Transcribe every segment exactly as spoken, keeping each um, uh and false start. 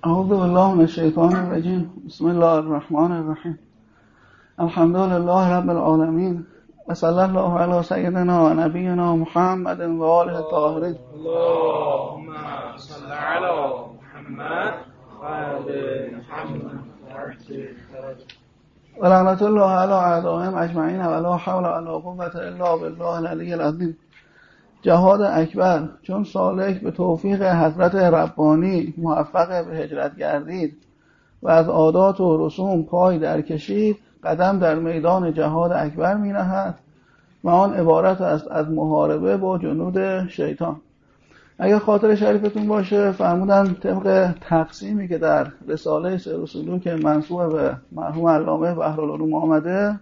اعوذ بالله من الشیطان الرجیم. بسم الله الرحمن الرحیم. الحمد لله رب العالمین و صلی الله علی سیدنا و نبینا محمد و آله الطاهرین. اللهم صل علی محمد و آل محمد و لعنت الله علی اعدائهم اجمعین و لا حول ولا قوة الا بالله العلی العظیم. جهاد اکبر چون سالک به توفیق حضرت ربانی موفق به هجرت گردید و از عادات و رسوم پای در کشید، قدم در میدان جهاد اکبر می نهد و آن عبارت است از محاربه با جنود شیطان. اگر خاطر شریفتون باشه فرمودن طبق تقسیمی که در رساله سیر و سلوک منسوب به مرحوم علامه بحرالعلوم آمده،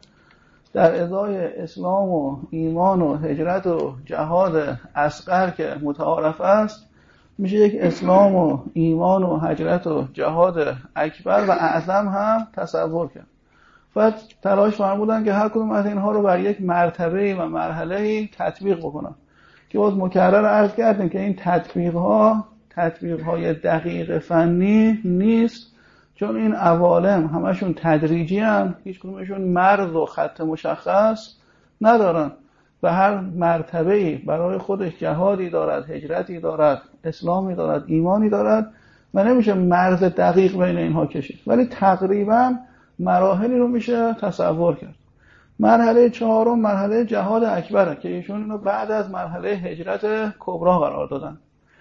در ازای اسلام و ایمان و هجرت و جهاد اصغر که متعارف است، میشه یک اسلام و ایمان و هجرت و جهاد اکبر و اعظم هم تصور کرد. بعد تلاش فرمودن که هر کدوم از اینها رو بر یک مرتبه و مرحله تطبیق بکنن که باز مکرر عرض کردیم که این تطبیق ها تطبیق های دقیق فنی نیست، چون این عوالم همشون تدریجی هم، هیچ کدومشون مرز و خط مشخص ندارن و هر مرتبه‌ای برای خودش جهادی دارد، هجرتی دارد، اسلامی دارد، ایمانی دارد و نمیشه مرز دقیق بین اینها کشید، ولی تقریبا مراحلی رو میشه تصور کرد. مرحله چهارم مرحله جهاد اکبره که ایشون اینو بعد از مرحله هجرت کبرا قرار دادن.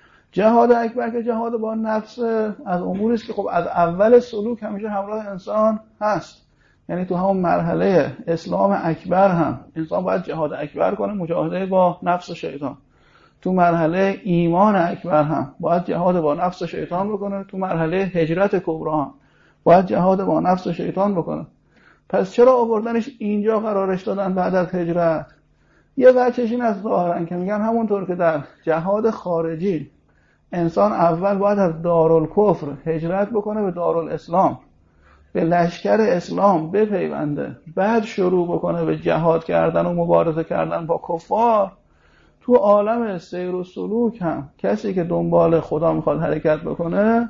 جهاد اکبر که جهاد با نفس از اموری است که خب از اول سلوک همیشه همراه انسان هست، یعنی تو همون مرحله اسلام اکبر هم انسان باید جهاد اکبر کنه، مجاهده با نفس و شیطان. تو مرحله ایمان اکبر هم باید جهاد با نفس و شیطان بکنه، تو مرحله هجرت کبرا هم باید جهاد با نفس و شیطان بکنه. پس چرا آوردنش اینجا قرارش دادن بعد از هجرت؟ یه وجهش این است ظاهرا که میگن همونطور که در جهاد خارجی انسان اول باید از دارالکفر هجرت بکنه به دارالاسلام، به لشکر اسلام بپیونده، بعد شروع بکنه به جهاد کردن و مبارزه کردن با کفار، تو عالم سیر و سلوک هم کسی که دنبال خدا میخواد حرکت بکنه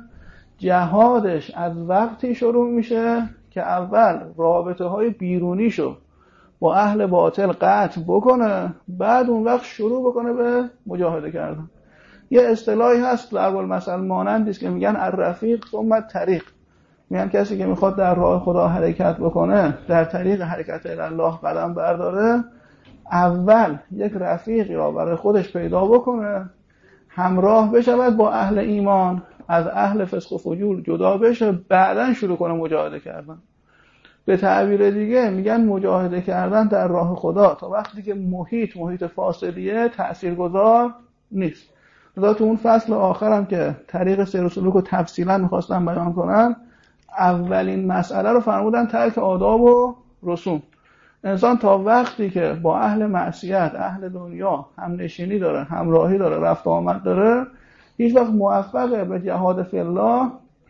جهادش از وقتی شروع میشه که اول رابطه های بیرونیشو با اهل باطل قطع بکنه، بعد اون وقت شروع بکنه به مجاهده کردن. یه اصطلاحی هست ضرب المثل مانندی است که میگن الرفیق ثم الطریق. میگن کسی که میخواد در راه خدا حرکت بکنه، در طریق حرکت الی الله قدم برداره، اول یک رفیقی را برای خودش پیدا بکنه، همراه بشود با اهل ایمان، از اهل فسق و فجور جدا بشه، بعدن شروع کنه مجاهده کردن. به تعبیر دیگه میگن مجاهده کردن در راه خدا تا وقتی که محیط محیط فاسدیه تاثیرگذار نیست. لذا تو اون فصل آخرم که طریق سیر و سلوک رو تفصیلا میخواستم بیان کنم، اولین مسئله رو فرمودن ترک آداب و رسوم. انسان تا وقتی که با اهل معصیت، اهل دنیا هم نشینی داره، همراهی داره، رفت آمد داره، هیچ وقت موفق به جهاد فی الله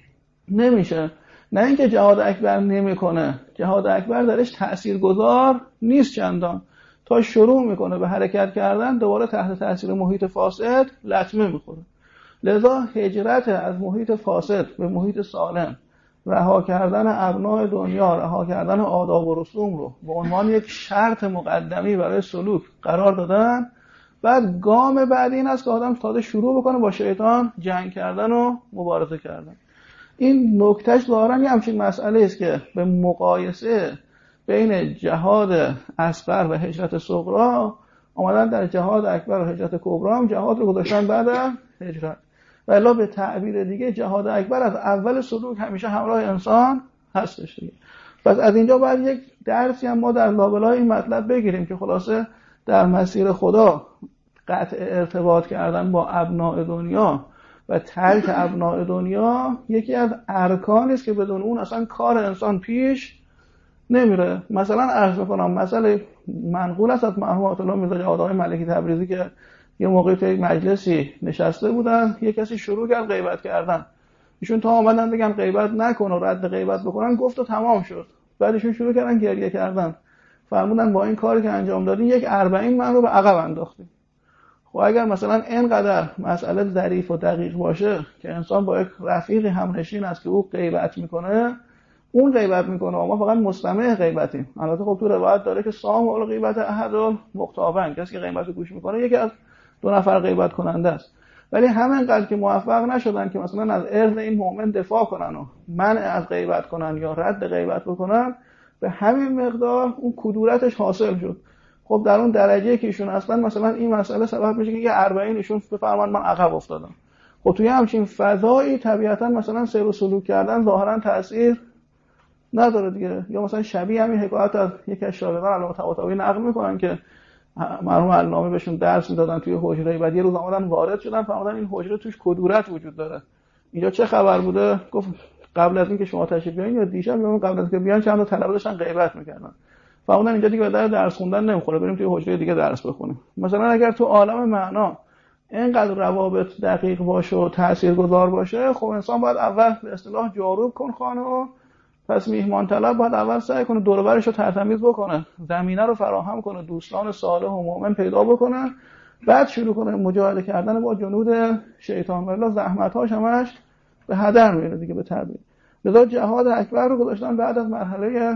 نمیشه. نه اینکه جهاد اکبر نمیکنه، جهاد اکبر درش تاثیرگذار نیست چندان، تا شروع میکنه به حرکت کردن دوباره تحت تاثیر محیط فاسد لطمه میخوره. لذا هجرت از محیط فاسد به محیط سالم، رها کردن ابناء دنیا، رها کردن آداب و رسوم رو به عنوان یک شرط مقدمی برای سلوک قرار دادن. بعد گام بعدی این است که آدم تازه شروع بکنه با شیطان جنگ کردن و مبارزه کردن. این نکتهش ظاهرا یه همچین مسئله است که به مقایسه بین جهاد اصغر و هجرت صغرا اومدن در جهاد اکبر و هجرت کبرا هم جهاد رو گذاشتن بعد از هجرت. و الا به تعبیر دیگه جهاد اکبر از اول سلوک همیشه همراه انسان هستش دیگه. پس از اینجا باید یک درسی هم ما در لابلای این مطلب بگیریم که خلاصه در مسیر خدا قطع ارتباط کردن با ابناء دنیا و ترک ابناء دنیا یکی از ارکانی است که بدون اون اصلا کار انسان پیش نمیره. مثلا عرض کنم مثلا منقول است از مرحوم آیت الله میرزا جواد آقای ملکی تبریزی که یه موقعی توی مجلسی نشسته بودن، یه کسی شروع کرد غیبت کردن، ایشون تا اومدن بگن غیبت نکن و رد غیبت بکنن گفت و تمام شد. بعد ایشون شروع کردن گریه کردن، فرمودن با این کاری که انجام دادین یک اربعین من رو به عقب انداختین. و اگر مثلا اینقدر مسئله ظریف و دقیق باشه که انسان با یک رفیقی همنشین است که او غیبت میکنه، اون غیبت میکنه و ما فقط مستمع غیبتیم. البته خب تو روایت داره که سامع الغیبت احدالمغتابین، کسی که غیبت رو گوش میکنه یکی از دو نفر غیبت کننده است. ولی همینقدر که موفق نشدن که مثلا از عرض این مؤمن دفاع کنن و منع از غیبت کنن یا رد غیبت بکنن، به همین مقدار اون کدورتش حاصل شد. خب در اون درجه که ایشون اصلا مثلا این مسئله سبب میشه که یه اربعین ایشون بفرمان من عقب افتادم. خب توی همچین فضایی طبیعتا مثلا سیر و سلوک کردن ظاهرا تاثیر نداره دیگه. یا مثلا شبیه همین حکایت از یک از شاگردان علامه طباطبایی نقل میکنن که مرحوم علامه بهشون درس میدادن توی حجره، بعد یه روز اومدن وارد شدن فهمیدن این حجره توش کدورت وجود داره. اینجا چه خبر بوده؟ گفت قبل از اینکه شما تشریف بیارین یا دیشب یا قبل از اینکه بیان چند تا طلبه داشتن غیبت میکردن. فهمیدن اینجا دیگه به درس خوندن نمیخوره، بریم توی حجره دیگه درس بخونیم. مثلا اگر تو عالم معنا اینقدر روابط دقیق باشه و تاثیرگذار باشه، خب انسان باید اول به اصطلاح جاروب کن خانه و پس میهمان طلب باید اول سعی کنه دور و برش رو ترتمیز بکنه، زمینه رو فراهم کنه، دوستان صالح و مؤمن پیدا بکنه، بعد شروع کنه مجاهده کردن با جنود شیطان. ولی زحمت‌هاش همش به هدر میره دیگه به تعبیر. لذا جهاد اکبر رو گذاشتن بعد از مرحله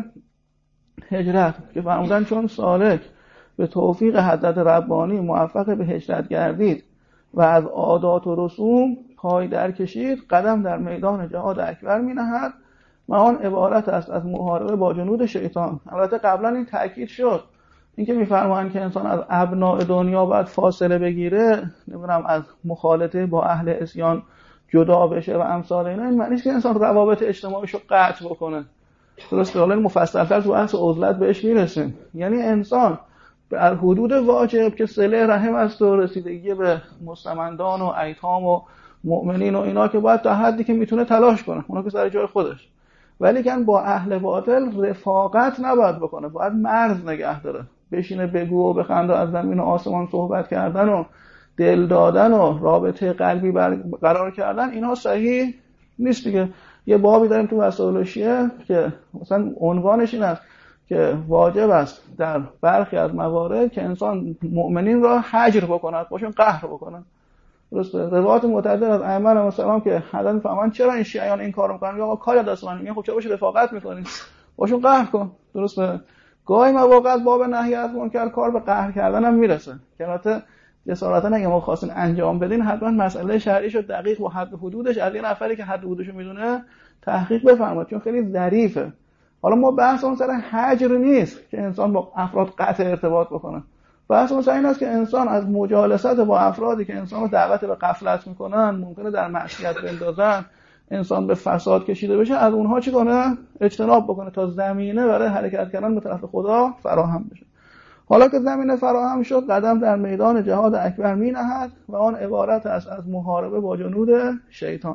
هجرت که فرمودن چون سالک به توفیق حضرت ربانی موفق به هجرت گردید و از عادات و رسوم پای در کشید، قدم در میدان جهاد اکبر می نهد و آن عبارت است از محاربه با جنود شیطان. البته قبلا این تأکید شد، اینکه می‌فرمایند که انسان از ابناء دنیا باید فاصله بگیره، نمیدونم از مخالطه با اهل عصیان جدا بشه و امثال اینا، این معنی نیست که انسان روابط اجتماعیش رو قطع بکنه. درسته، حالا مفصل‌تر تو بحث عزلت بهش میرسیم. یعنی انسان در حدود واجب که صله رحم است و رسیدگی به مستمندان و ایتام و مؤمنین و اینا که باید تا حدی که میتونه تلاش کنه، اونا که سر جای خودش، ولی کن با اهل باطل رفاقت نباید بکنه، باید مرز نگه داره. بشینه بگو و بخنده از زمین و آسمان صحبت کردن و دل دادن و رابطه قلبی برقرار کردن، اینا صحیح نیست دیگه. یه بابی داریم تو وسائل شیعه که مثلا عنوانش این است که واجب است در برخی از موارد که انسان مؤمنین را هجر بکنه، باشون قهر بکنه. درسته، روایات متعدد از ائمه علیهم السلام که حضرت میفهمن چرا این شیعیان این کارو میکنن، یا کار دست من میگن خب چرا باشه رفاقت میکنین، باشون قهر کن. درسته، گاهی مواقع باب نهی از منکر کار به قهر کردن هم میرسه که البته جسارتا اگه ما خواستین انجام بدین حتما مسئله شرعیش رو دقیق و حد حدودش از این نفری که حد حدودش رو میدونه تحقیق بفرمایید، چون خیلی ظریفه. حالا ما بحث اون سر هجر نیست که انسان با افراد قطع ارتباط بکنه، بحث اون سر این است که انسان از مجالست با افرادی که انسان رو دعوت به غفلت میکنن، ممکنه در معصیت بندازن، انسان به فساد کشیده بشه، از اونها چی کنه؟ اجتناب بکنه تا زمینه برای حرکت کردن به طرف خدا فراهم بشه. حالا که زمینه فراهم شد، قدم در میدان جهاد اکبر می نهد و آن عبارت است از محاربه با جنود شیطان.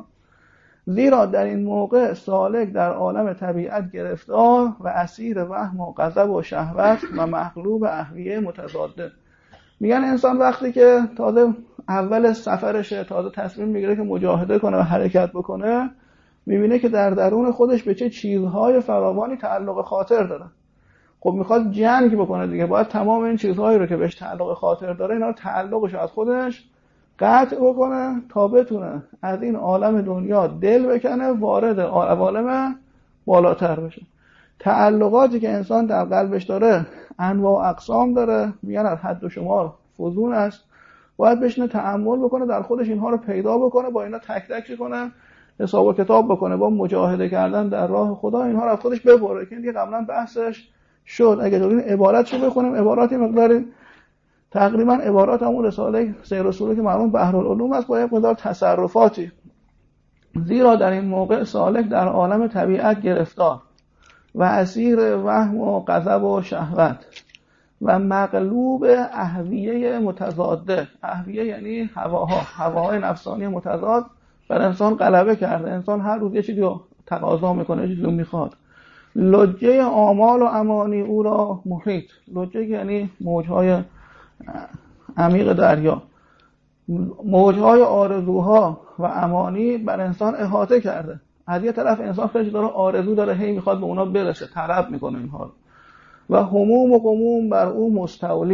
زیرا در این موقع سالک در عالم طبیعت گرفتار و اسیر وهم و غضب و شهوت و مغلوب اهویه متضاده. میگن انسان وقتی که تازه اول سفرشه، تازه تصمیم میگیره که مجاهده کنه و حرکت بکنه، میبینه که در درون خودش به چه چیزهای فراوانی تعلق خاطر داره. خب میخواد جنگ بکنه دیگه، باید تمام این چیزهایی رو که بهش تعلق خاطر داره، اینا رو تعلقش از خودش قطع بکنه تا بتونه از این عالم دنیا دل بکنه، وارد عوالم بالاتر بشه. تعلقاتی که انسان در قلبش داره انواع و اقسام داره، میگن از حد و شمار فزون است. باید بشینه تأمل بکنه، در خودش اینها رو پیدا بکنه، با اینا تک تک کنه، حساب و کتاب بکنه، با مجاهده کردن در راه خدا اینها رو از خودش ببره. که دیگه قبلا بحثش شد. اگه دارین عبارتشو بخونیم، عباراتی مقداری تقریبا عبارات همون رساله سیر و سلوک مرحوم بحرالعلوم است، با یک مقدار تصرفاتی. زیرا در این موقع سالک در عالم طبیعت گرفتار و اسیر وهم و غضب و شهوت و مغلوب اهویه متضاده. اهویه یعنی هواها، هواهای نفسانی متضاد بر انسان غلبه کرده. انسان هر روز یه چیزی رو تقاضا میکنه، یه چیزی رو میخواد. لجه آمال و امانی او را محیط. لجه یعنی موجهای عمیق دریا، موجهای آرزوها و امانی بر انسان احاطه کرده. از یه طرف انسان خیلی داره آرزو داره، هی میخواد به اونا برسه، طلب میکنه اینها رو. و هموم و غموم بر او مستولی.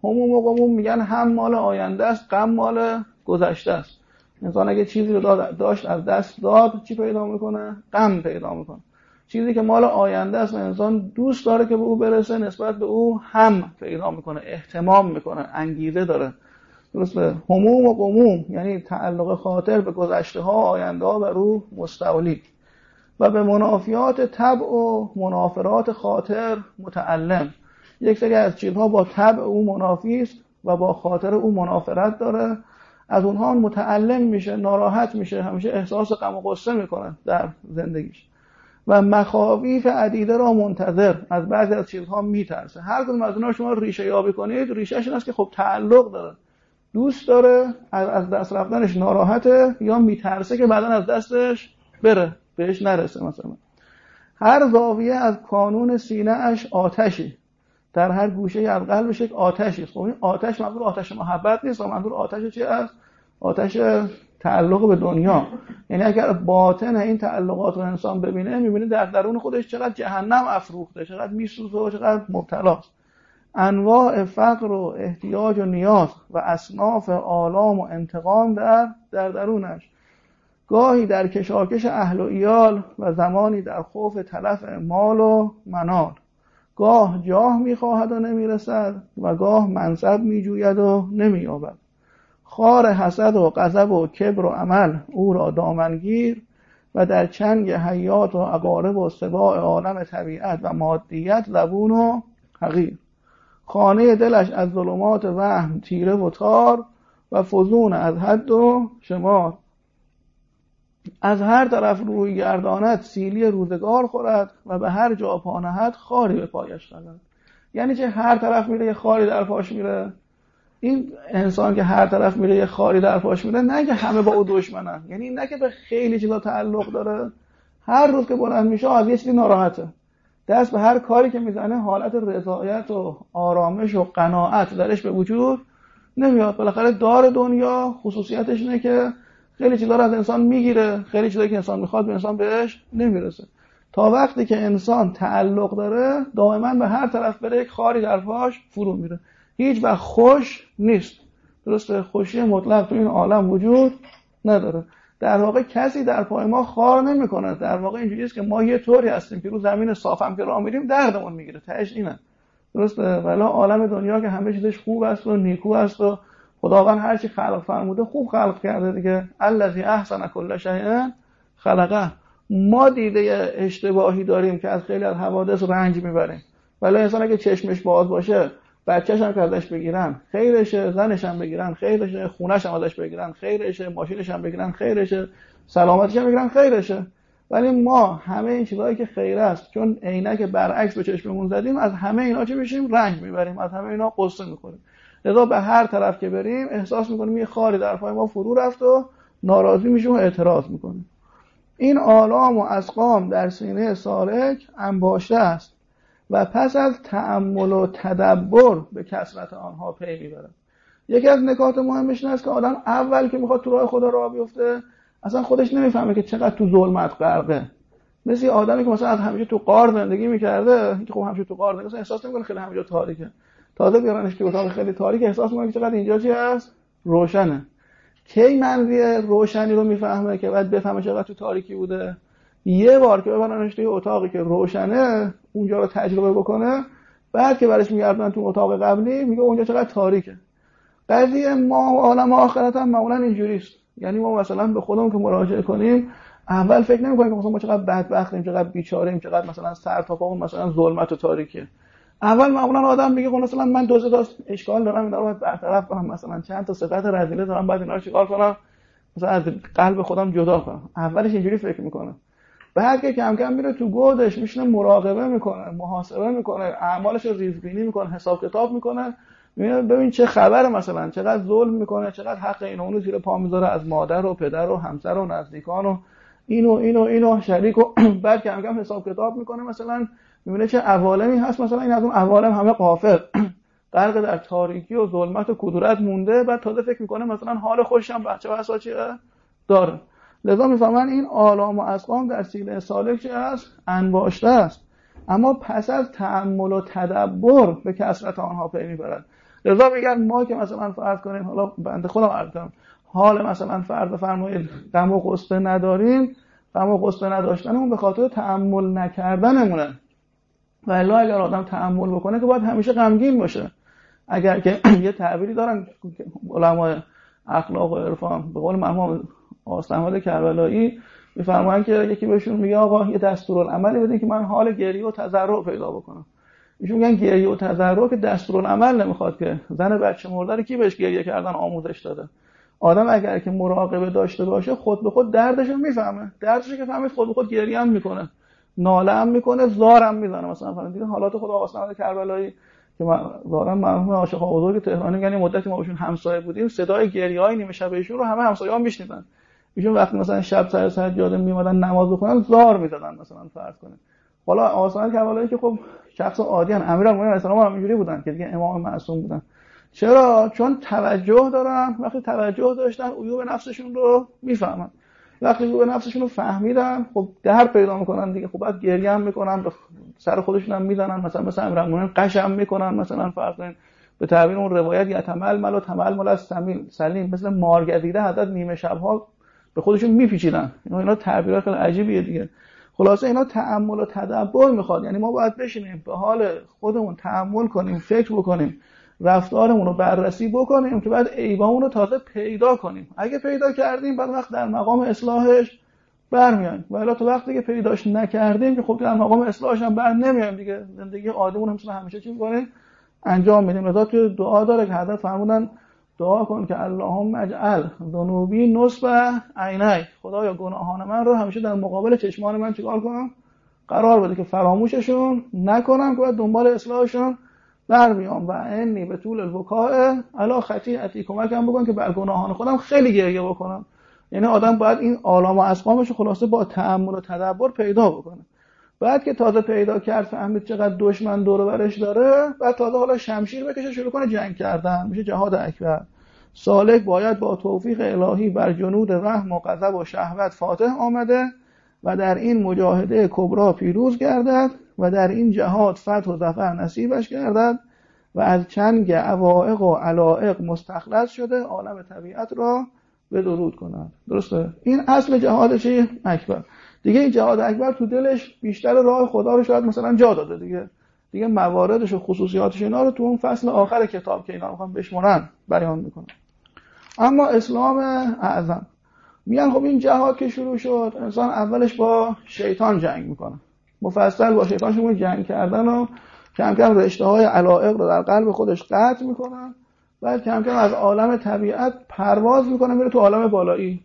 هموم و غموم میگن هم مال آینده است، غم مال گذشته است. انسان اگه چیزی رو داشت از دست داد، چی پیدا میکنه؟ غم پیدا میکنه. چیزی که مال آینده است و انسان دوست داره که به او برسه، نسبت به او هم پیدا میکنه، اهتمام میکنه، انگیزه داره. درسته؟ هموم و غموم یعنی تعلق خاطر به گذشته ها، آینده ها و روح مستولی، و به منافیات طبع و منافرات خاطر متعلم. یک سری از چیزها با طبع او منافی است و با خاطر او منافرت داره، از اونها متعلم میشه، ناراحت میشه، همیشه احساس غم و غصه میکنه در زندگیش. و مخاویف عدیده را منتظر، از بعضی از چیزها میترسه. هر کدوم از اونها شما ریشه یابی کنید، ریشه‌ش این است که خب تعلق داره، دوست داره، از دست رفتنش ناراحته، یا میترسه که بعداً از دستش بره، بهش نرسه. مثلا هر زاویه از کانون سینه اش آتشی، در هر گوشه از قلبش یک آتشی است. خب این آتش منظور آتش محبت نیست، منظور آتش چی است؟ آتش تعلق به دنیا. یعنی اگر باطن این تعلقات رو انسان ببینه، میبینه در درون خودش چقدر جهنم افروخته، چقدر میسوزه و چقدر مبتلاست. انواع فقر و احتیاج و نیاز و اصناف آلام و انتقام در در درونش، گاهی در کشاکش اهل و ایال و زمانی در خوف تلف مال و منال. گاه جاه میخواهد و نمیرسد و گاه منصب میجوید و نمییابد. خار حسد و غضب و کبر و عمل او را دامنگیر و در چنگ حیات و عقارب و سباع عالم طبیعت و مادیت زبون و حقیر. خانه دلش از ظلمات وهم تیره و تار و فزون از حد و شمار. از هر طرف روی گرداند سیلی روزگار خورد و به هر جا پا نهد خاری به پایش خلد. یعنی چه؟ هر طرف میره یه خاری در پاش میره. این انسان که هر طرف میره یه خاری در پاش میره، نه که همه با او دشمنن، یعنی نه که به خیلی چیزا تعلق داره، هر روز که بلند میشه از یه چیزی ناراحته، دست به هر کاری که میزنه حالت رضایت و آرامش و قناعت درش به وجود نمیاد. بالاخره دار دنیا خصوصیتش اینه که خیلی چیزا رو از انسان میگیره، خیلی چیزایی که انسان میخواد به انسان بهش نمیرسه. تا وقتی که انسان تعلق داره، دائما به هر طرف بره یک خاری در پاش فرو میره، هیچ وقت خوش نیست. درسته؟ خوشی مطلق تو این عالم وجود نداره. در واقع کسی در پای ما خار نمیکنه. در واقع اینجوریه که ما یه طوری هستیم که رو زمین صافم که راه میریم دردمون میگیره، تهش اینه. درسته؟ ولی عالم دنیا که همه چیزش خوب است و نیکو است و خداوند هر چی خلق فرموده خوب خلق کرده دیگه. الذی احسن کل شیء خلقه. ما دیده اشتباهی داریم که از خیلی از حوادث رنج میبریم. ولی انسان اگه چشمش باز باشه، بچه‌ش هم که ازش بگیرن خیرشه، زنش هم بگیرن خیرشه، خونه‌ش هم ازش بگیرن خیرشه، ماشینش هم بگیرن خیرشه، سلامتیش هم بگیرن خیرشه. ولی ما همه این چیزایی که خیر است، چون عینک برعکس به چشممون زدیم، از همه اینا چه میشیم؟ رنج میبریم، از همه اینا قصه میخوریم. لذا به هر طرف که بریم احساس میکنیم یه خاری در پای ما فرو رفت و ناراضی میشیم و اعتراض میکنیم. این آلام و اسقام در سینه سالک انباشته است و پس از تأمل و تدبر به کثرت آنها پی میبرد. یکی از نکات مهمش این است که آدم اول که میخواد تو راه خدا راه بیفته، اصلا خودش نمیفهمه که چقدر تو ظلمت غرقه. مثل آدمی که مثلا از همیشه تو غار زندگی میکرده، که خب همیشه تو غار زندگی، احساس نمیکنه خیلی همینجا تاریکه. تازه بیارنش تو اتاق خیلی تاریک، احساس میکنه که چقدر اینجا چی هست؟ روشنه. کی منظی روشنی رو میفهمه که بعد بفهمه چقدر تو تاریکی بوده؟ یه بار که ببرنش توی اتاقی که روشنه، اونجا رو تجربه بکنه، بعد که برش میگردن تو اتاق قبلی میگه اونجا چقدر تاریکه. قضیه ما و عالم آخرت هم معمولا اینجوریست. یعنی ما مثلا به خودمون که مراجعه کنیم، اول فکر نمی‌کنیم که مثلا ما چقدر بدبختیم، چقدر بیچاره‌ایم، چقدر مثلا سر تا پامون مثلا ظلمت و تاریکه. اول معمولا آدم میگه خب مثلا من دو تا اشکال دارم، اینا رو باید برطرف کنم، مثلا چند تا صفت رذیله دارم، بعد اینا رو چیکار کنم؟ مثلا از قلب خودم جدا کنم. اولش اینجوری فکر میکنه. بعد که کم کم میره تو گودش، میشینه مراقبه میکنه، محاسبه میکنه، اعمالش رو ریزبینی میکنه، حساب کتاب میکنه، میبینه ببین چه خبره، مثلا چقدر ظلم میکنه، چقدر حق این اونو زیر پا میذاره، از مادر و پدر و همسر و نزدیکان و اینو اینو اینو شریک. و بعد کم کم حساب کتاب میکنه، مثلا میبینه چه عوالمی هست، مثلا این از اون عوالم همه غافل، غرق در تاریکی و ظلمت و کدورت مونده. بعد تازه فکر میکنه مثلا حال خوشم بچه و بسا چیه داره. لذا میفهمن این آلام و اسقام در سینه سالک چه است؟ انباشته است، اما پس از تأمل و تدبر به کثرت آنها پی میبرد. لذا میگن ما که مثلا فرض کنیم، حالا بنده خودم عرض کنم، حال مثلا فرض بفرمایید غم و غصه نداریم، غم و غصه نداشتنمون به خاطر تأمل نکردنمونه. و الا اگر آدم تأمل بکنه که باید همیشه غمگین باشه. اگر که یه تعبیری دارن علمای اخلاق و عرفان، به قول مرحوم آقا احمد کربلایی میفرمایند که یکی بهشون میگه آقا یه دستورالعملی بدین که من حال گریه و تضرع پیدا بکنم. ایشون میگن گریه و تضرع که دستورالعمل نمیخواد، که زن بچه مرده رو کی بهش گریه کردن آموزش داده؟ آدم اگر که مراقبه داشته باشه خود به خود دردش رو میفهمه، دردش که فهمید خود به خود گریه هم میکنه، ناله هم میکنه، زار هم میزنه. مثلا فرض دیدین حالات خود آقا احمد کربلایی که ما دارن مرحوم عاشق بزرگ تهرانی، یعنی مدتی ما بهشون همسایه بودیم، صدای گریه‌های نیمه شب ایشون رو همه همسایه‌ها میشنیدن. ایشون وقتی مثلا شب سر سجاده میومدن نماز بخونن زار میزدن مثلا فرض کنید. حالا آقا احمد کربلایی که خب شخص عادی ان، امیرالمومنین علیه السلام هم اینجوری بودن که دیگه امام معصوم بودن. چرا؟ چون توجه دارن. وقتی توجه داشتن عیوب نفسشون رو میفهمن. وقتی عیوب نفسشون رو فهمیدن خب درد پیدا میکنن دیگه. خب بعد گریه هم میکنن، به سر خودشون هم میزنن، مثلا مثلا امیرالمومنین قشم میکنن، مثلا فرض کنید به تعبیر اون روایت یتململ و تململ از سمین سلیم، مثل مارگدیده حضرت نیمه شب‌ها به خودشون میپیچیدن. اینا اینا تعبیرات خیلی عجیبیه دیگه. خلاصه اینا تأمل و تدبر میخواد. یعنی ما باید بشینیم به حال خودمون تأمل کنیم، فکر بکنیم، رفتارمون رو بررسی بکنیم که بعد عیبامون رو تازه پیدا کنیم. اگه پیدا کردیم بعد وقت در مقام اصلاحش برمیایم، و الا تو وقتی که پیداش نکردیم که خب در مقام اصلاحش هم بر نمیایم دیگه. زندگی عادیمون هم همیشه چی می‌کنیم؟ انجام میدیم. لذا توی دعا داره که حضرت فرمودن دعا کن که اللهم اجعل ذنوبی نصب عینی، خدایا گناهان من رو همیشه در مقابل چشمان من چیکار کنم؟ قرار بده که فراموششون نکنم، که بعد دنبال اصلاحشون برمیام. و انی به طول البکاء علی خطیئتی، کمکم بکن که بر گناهان خودم خیلی گریه بکنم. یعنی آدم باید این آلام و اسقامش خلاصه با تأمل و تدبر پیدا بکنه. بعد که تازه پیدا کرد فهمید چقدر دشمن دور و برش داره، بعد تازه حالا شمشیر بکشه شروع کنه جنگ کردن، میشه جهاد اکبر. سالک باید با توفیق الهی بر جنود رحم و غضب و شهوت فاتح آمده و در این مجاهده کبرا پیروز گردد و در این جهاد فتح و ظفر نصیبش گردد و از چنگ عوائق و علائق مستخلص شده عالم طبیعت را به درود کند. درسته؟ این اصل جهاد چیه؟ اکبر. دیگه این جهاد اکبر تو دلش بیشتر راه خدا رو شاید مثلا جا داده دیگه. دیگه مواردش و خصوصیاتش اینا رو تو اون فصل آخر کتاب که اینا میخوام بشمونن بیان میکنه. اما اسلام اعظم میگن خب این جهاد که شروع شد انسان اولش با شیطان جنگ میکنه، مفصل با شیطان شروع جنگ کردن و کم کم رشته های علائق رو در قلب خودش قطع میکنه، بعد کم کم از عالم طبیعت پرواز میکنه میره تو عالم بالایی.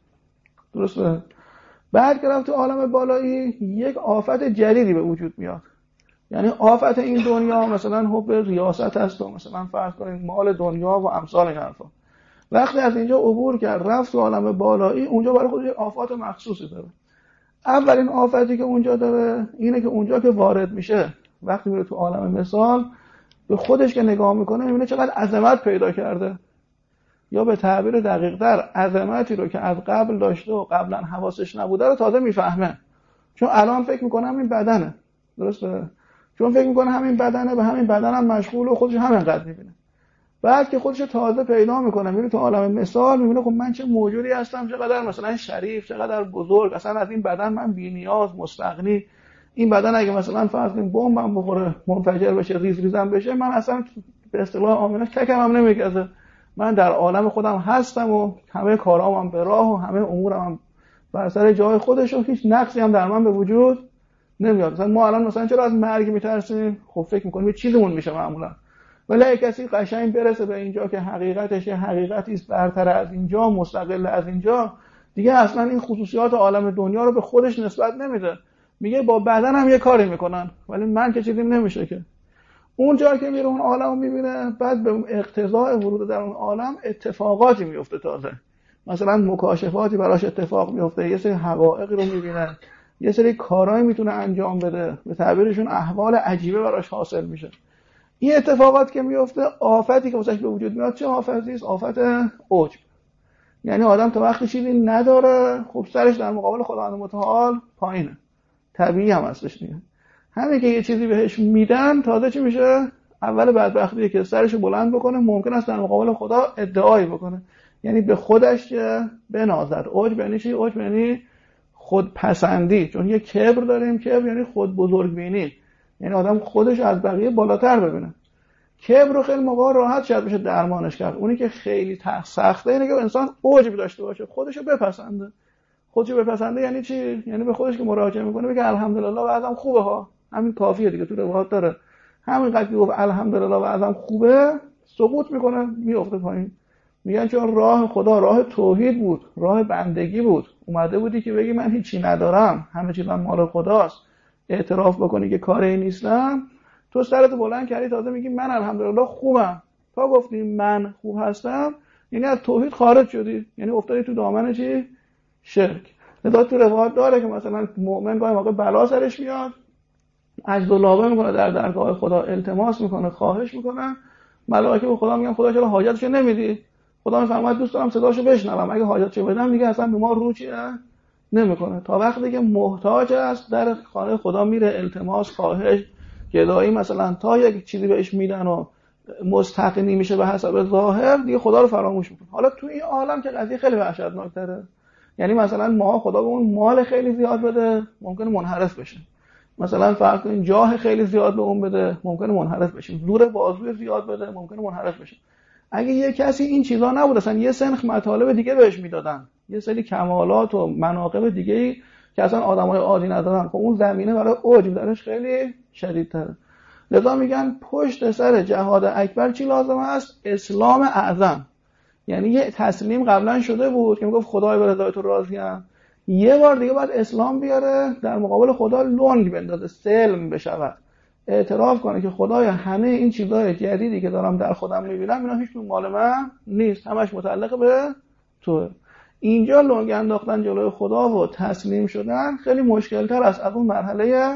درسته؟ بعد که رفت تو عالم بالایی یک آفت جدیدی به وجود میاد. یعنی آفت این دنیا مثلا حب ریاست هست و مثلا فرض کنید مال دنیا و امثال این حرفا. وقتی از اینجا عبور کرد رفت تو عالم بالایی، اونجا برای خودش آفات مخصوصی داره. اولین آفتی که اونجا داره اینه که اونجا که وارد میشه وقتی میره تو عالم مثال به خودش که نگاه میکنه میبینه چقدر عظمت پیدا کرده، یا به تعبیر دقیق‌تر عظمتی رو که از قبل داشته و قبلا حواسش نبوده رو تازه میفهمه. چون الان فکر میکنه همین بدنه. درسته؟ چون فکر میکنه همین بدنه، به همین بدن هم مشغول و خودش همینقدر میبینه. بعد که خودش تازه پیدا میکنه میره تو عالم مثال میبینه خب من چه موجودی هستم، چقدر مثلا شریف، چقدر بزرگ، اصلا از این بدن من بی‌نیاز مستغنی. این بدن اگه مثلا فرض کنیم بمبم بخوره منفجر بشه ریز ریزم بشه، من اصلا به اصطلاح آمینه ککم هم نمیگزه. من در عالم خودم هستم و همه کارام هم به راه و همه امورم هم بر سر جای خودش و هیچ نقصی هم در من به وجود نمیاد. مثلا ما الان مثلا چرا از مرگ میترسیم؟ خب فکر میکنیم یه چیزمون میشه معمولا. ولی کسی قشنگ برسه به اینجا که حقیقتش حقیقتی است برتر از اینجا، مستقل از اینجا، دیگه اصلا این خصوصیات عالم دنیا رو به خودش نسبت نمیده. میگه با بدنم یه کاری میکنن ولی من که چیزی نمیشه. که اونجا که میره اون عالمو میبینه، بعد به اقتضاء ورود در اون عالم اتفاقاتی میفته. تازه مثلا مکاشفاتی براش اتفاق میفته، یه سری حقایقی رو میبینه، یه سری کارهایی میتونه انجام بده، به تعبیرشون احوال عجیبه براش حاصل میشه. این اتفاقات که میفته آفتی که واسش به وجود میاد چه آفتی است؟ آفت عجب. یعنی آدم تا وقتی چیزی نداره خب سرش در مقابل خداوند متعال پایینه، طبیعی هم هستش دیگه. همین که یه چیزی بهش میدن تازه چی میشه؟ اول بدبختیه که سرشو بلند بکنه، ممکن است در مقابل خدا ادعایی بکنه، یعنی به خودش بنازد. عجب یعنی چی؟ عجب یعنی خودپسندی، چون یه کبر داریم، کبر یعنی خود بزرگ بینی، یعنی آدم خودش از بقیه بالاتر ببینه. کبر رو خیلی موقع راحت شاید بشه درمانش کرد. اونی که خیلی سخته اینه که انسان عجب داشته باشه، خودشو بپسنده. خودشو بپسنده یعنی چی؟ یعنی به خودش که مراجعه میکنه بگه الحمدلله وضعم خوبه ها، همین کافیه دیگه. تو روایت داره همین قد گفت الحمدلله وضعم خوبه، سقوط میکنه میافته پایین. میگن چون راه خدا راه توحید بود، راه بندگی بود، اومده بودی که بگی من هیچی ندارم، همه چیزم مال خداست، اعتراف بکنی که کاری نیستم، تو سرت بلند کردی تازه میگی من الحمدلله خوبم. تا گفتی من خوب هستم یعنی از توحید خارج شدی، یعنی افتادی تو دامن چی؟ شرک. لذا تو روایت داره که مثلا مؤمن گاهی موقع بلا سرش میاد، عجز و لابه میکنه، در درگاه خدا التماس میکنه، خواهش میکنه، ملائکه به خدا میگن خدا چرا حاجتشو نمیدی؟ خدا میفرماید دوست دارم صداشو بشنوم، اگه حاجتشو بدم دیگه اصلا به ما رو چیه نمیکنه. تا وقتی که محتاج است در خانه خدا میره التماس، خواهش، گدایی، مثلا تا یک چیزی بهش میدن و مستقنی میشه به حسب ظاهر، دیگه خدا رو فراموش میکنه. حالا تو این عالم که قضیه خیلی وحشتناک‌تره، یعنی مثلا ما خدا به اون مال خیلی زیاد بده ممکنه منحرف بشه، مثلا فرض کنین جاه خیلی زیاد به اون بده ممکنه منحرف بشه، زور بازوی زیاد بده ممکنه منحرف بشه. اگه یه کسی این چیزا نبود، اصلا یه سنخ مطالب دیگه بهش میدادن، یه سری کمالات و مناقب دیگه که اصلا آدمای عادی ندارن، خب اون زمینه برای عجب درش خیلی شدیدتره. لذا میگن پشت سر جهاد اکبر چی لازم است؟ اسلام اعظم. یعنی یه تسلیم قبلا شده بود که میگفت خدای به رضای تو راضیم، یه بار دیگه باید اسلام بیاره، در مقابل خدا لنگ بندازه، سلم بشود، اعتراف کنه که خدایا همه این چیزای جدیدی که دارم در خودم میبینم اینا هیچ مال من نیست، همش متعلق به تو. اینجا لنگ انداختن جلوی خدا و تسلیم شدن خیلی مشکل تر است از اون مرحله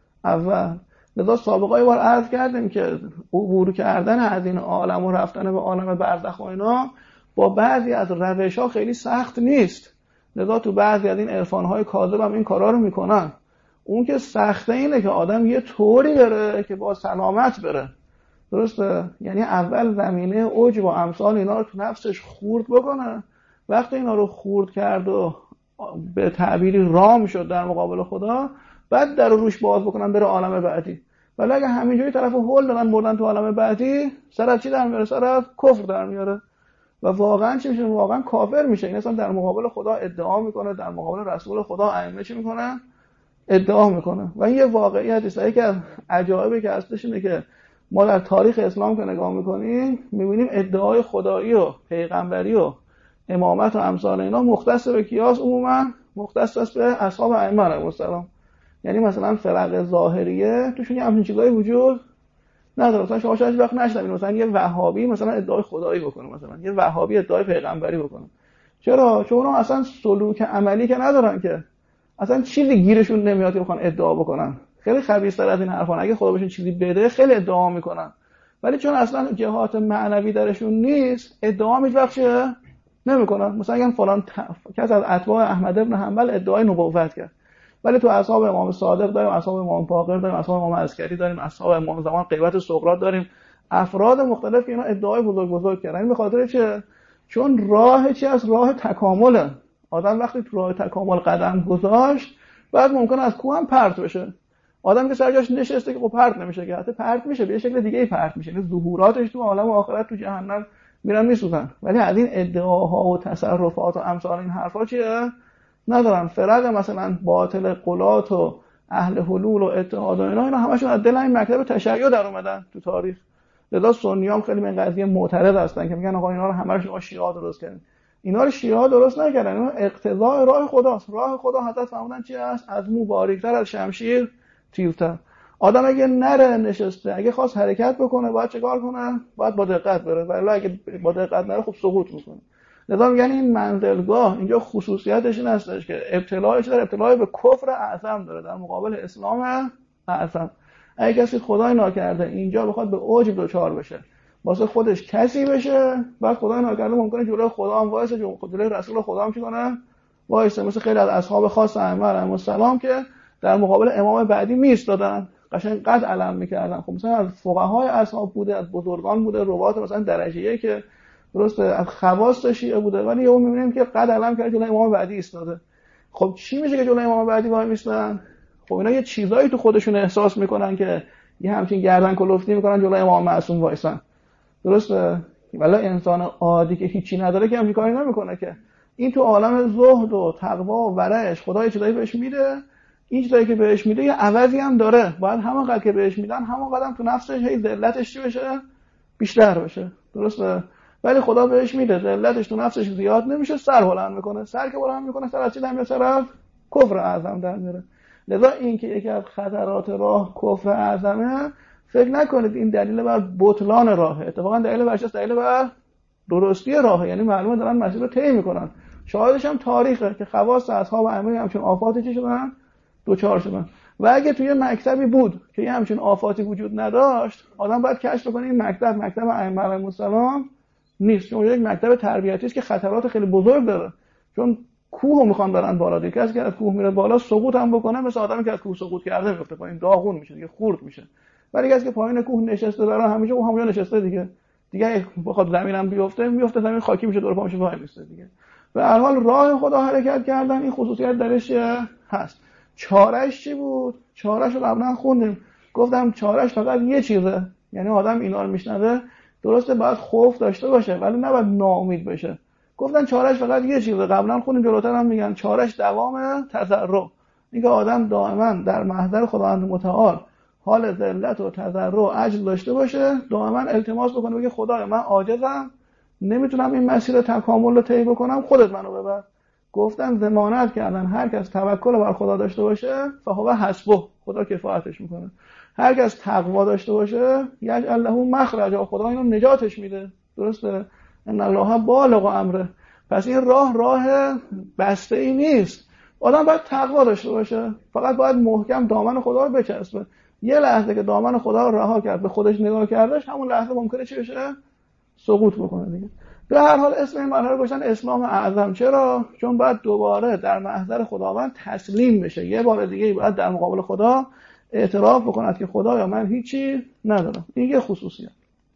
اول. لذا سابقه بار عرض کردیم که عبور کردن از این عالم و رفتن به عالم برزخ و اینا با بعضی از روش‌ها خیلی سخت نیست. لذا تو بعضی از این عرفان‌های کاذب هم این کارا رو میکنن. اون که سخته اینه که آدم یه طوری بره که با سلامت بره. درسته؟ یعنی اول زمینه عجب و امثال اینا رو تو نفسش خورد بکنه. وقتی اینا رو خورد کرد و به تعبیری رام شد در مقابل خدا، بعد در رو روش باز بکنن بره عالم بعدی. ولی اگه همینجوری طرف هول دادن بردن تو عالم بعدی، سر از چی در میاره؟ سر از کفر در میاره. و واقعا چی میشه؟ واقعا کافر میشه. این اصلا در مقابل خدا ادعا میکنه، در مقابل رسول خدا ائمه چی میکنه؟ ادعا میکنه. و این یه واقعیت است. یکی از عجایبی که هستش اینه که ما در تاریخ اسلام که نگاه میکنیم میبینیم ادعای خدایی و پیغمبری و امامت و امثال اینا مختص به کیاس؟ عموما مختص است به اصحاب ائمه علیهم السلام. یعنی مثلا فرق ظاهریه توشون همین چیزای وجود نداره. مثلا شما شاید وقت نشنوید مثلا یه وهابی مثلا ادعای خدایی بکنه، مثلا یه وهابی ادعای پیغمبری بکنه. چرا؟ چون اونا اصلا سلوک عملی که ندارن، که اصلا چیزی گیرشون نمیاد که بخوان ادعا بکنن. خیلی خبیث‌تر از این حرفان. اگه خدا بهشون چیزی بده خیلی ادعا میکنن، ولی چون اصلا جهات معنوی درشون نیست ادعا هیچ وقت نمیکنن. مثلا اگه فلان کس از اتباع احمد ابن حنبل ادعای نبوت کرد، ولی تو اصحاب امام صادق داریم، اصحاب امام باقر داریم، اصحاب امام عسکری داریم، اصحاب امام زمان غیبت سقراط داریم، افراد مختلف که اینا ادعای بزرگ بزرگ کردن. این به خاطر چه؟ چون راه چی از راه تکامله. آدم وقتی تو راه تکامل قدم گذاشت بعد ممکن از کوه هم پرت بشه. آدم که سر جاش نشسته که خب پرت نمیشه، که حتی پرت میشه به یه شکل دیگه ای پرت میشه. یعنی ظهوراتش تو عالم آخرت تو جهنم میرن میسوزن. ولی از این ادعاها و تصرفات و امثال این حرفا چیه؟ ندارن. فرق مثلا باطل قلات و اهل حلول و اتحاد و اینا اینا همشون از دل این مکتب تشیع در اومدن تو تاریخ. لذا سنیام خیلی به این قضیه معترض هستن که میگن آقا اینا رو همه‌شون شیعه درست کردن. اینا رو شیعه درست نکردن، اینا اقتضاء راه خداست. راه خدا حضرت فرمودن چی است؟ از مو باریک‌تر از شمشیر تیزتر. آدم اگه نره نشسته، اگه خواست حرکت بکنه باید چیکار کنه؟ باید با دقت بره. ولی اگه با دقت نره خب سقوط میکنه. لذا میگن این منزلگاه اینجا خصوصیتش این هستش که ابتلاعش در ابتلاع به کفر اعظم داره در مقابل اسلام اعظم. اگه کسی خدای ناکرده اینجا بخواد به عجب دوچار بشه، واسه خودش کسی بشه، بعد خدای ناکرده ممکنه جلوی خدا هم وایسه، جلوی رسول خدا هم چی کنه؟ وایسه. مثل خیلی از اصحاب خاص ائمه علیهم السلام که در مقابل امام بعدی میایستادن. قشنگ قد علم میکردن. خب مثلا از فقهای اصحاب بوده، از بزرگان بوده، روات مثلا درجه‌ای که درسته از خواص شیعه بوده، ولی یهو میبینیم که قد علم کرد جلوی امام بعدی ایستاده. خب چی میشه که جلوی امام بعدی وای میستن؟ خب اینا یه چیزایی تو خودشون احساس میکنن که یه همچین گردن کلفتی میکنن جلوی امام معصوم وایسن. درسته؟ ولی انسان عادی که هیچی نداره که همچین کاری نمیکنه که. این تو عالم زهد و تقوا و ورعش خدای چیزایی بهش میده، این چیزایی که بهش میده یه عوضی هم داره، باید همونقدر که بهش میدن همونقدر تو نفسش هی ذلتش چی بشه؟ بیشتر بشه. درسته؟ ولی خدا بهش میده ذلتش تو نفسش زیاد نمیشه، سر بلند میکنه. سر که بلند میکنه سر از چی در میاد؟ سر از کفر اعظم در میاره. لذا این که یکی از خطرات راه کفر اعظمه، فکر نکنید این دلیل بر بطلان راهه. اتفاقا دلیل برش است دلیل بر درستی راهه، یعنی معلومه دارن مسیر رو طی میکنن. شاهدش هم تاریخه که خواص اصحاب ائمه همچین آفاتی چی شدن؟ دوچار شدن. و اگه توی مکتبی بود که یه همچین آفاتی وجود نداشت، آدم باید کشف کنه این مکتب مکتب ائمه علیهم السلام نیست، چون یک مکتب تربیتی است که خطرات خیلی بزرگ داره. چون کوهو میخوان برن بالا دیگه، کسی که از کوه میره بالا سقوط هم بکنه مثل آدمی که از کوه سقوط کرده میفته پایین، داغون میشه دیگه، خورد میشه. ولی کسی که پایین کوه نشسته برای همیشه اون همونجا نشسته دیگه، دیگه بخواد زمینم بیفته میفته زمین خاکی میشه، دور پا میشه وای میسته دیگه. به هر حال راه خدا حرکت کردن این خصوصیت درش هست. چارهش چی بود؟ چارهش رو قبلا خوندیم، گفتم چارهش فقط یه چیزه، یعنی آدم اینا رو میشنوه درسته باید خوف داشته باشه ولی نباید ناامید بشه. گفتن چارهش فقط یه چیزه، قبلا خوندیم جلوتر هم میگن چارهش دوام تضرع، اینکه آدم دائما در محضر خداوند متعال حال ذلت و تضرع و عجز داشته باشه، دائما التماس بکنه بگه خدایا من عاجزم، نمیتونم این مسیر تکامل رو طی بکنم، خودت منو ببر. گفتن ضمانت کردن هر کس توکل بر خدا داشته باشه فهو حسبه، خدا کفایتش میکنه. هر کس تقوا داشته باشه یجعل له مخرجا، خدا اینو نجاتش میده. درسته؟ ان الله بالغ امره. پس این راه راه بسته ای نیست، آدم باید تقوا داشته باشه، فقط باید محکم دامن خدا رو بچسبه. یه لحظه که دامن خدا رو رها کرد به خودش نگاه کردش، همون لحظه ممکنه چی بشه؟ سقوط بکنه دیگه. به هر حال اسم این مرحله رو گذاشتن اسلام اعظم. چرا؟ چون باید دوباره در محضر خداوند تسلیم بشه، یه بار دیگه باید در مقابل خدا اعتراف بکند که خدایا من هیچی ندارم. این یه خصوصیت.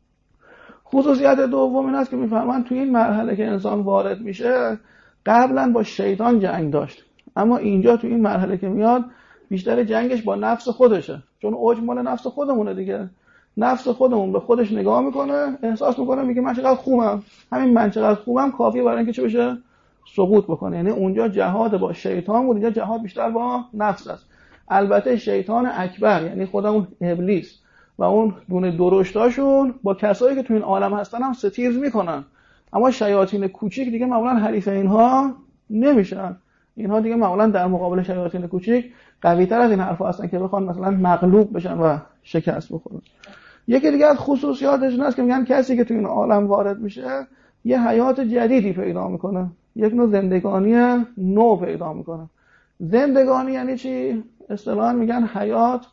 خصوصیت دوم این است که میفهمن توی این مرحله که انسان وارد میشه قبلا با شیطان جنگ داشت، اما اینجا توی این مرحله که میاد بیشتر جنگش با نفس خودشه، چون اوج مال نفس خودمونه دیگه. نفس خودمون به خودش نگاه میکنه، احساس میکنه، میگه من چقدر خوبم، همین من چقدر خوبم کافیه برای اینکه چه بشه؟ سقوط بکنه. یعنی اونجا جهاد با شیطان بود، اینجا جهاد بیشتر با نفس است. البته شیطان اکبر یعنی خودمون ابلیس و اون دونه درشتاشون با کسایی که تو این عالم هستن هم ستیز میکنن، اما شیاطین کوچیک دیگه معمولا حریف اینها نمیشن. اینها دیگه معمولا در مقابل شیاطین کوچیک قوی‌تر از این حرفا هستن که بخوان مثلا مغلوب بشن و شکست بخورن. یکی دیگه از خصوصیاتش این است که میگن کسی که تو این عالم وارد میشه یه حیات جدیدی پیدا میکنه، یک نوع زندگانی نو پیدا میکنه. زندگانی یعنی چی؟ اصطلاحاً میگن حیات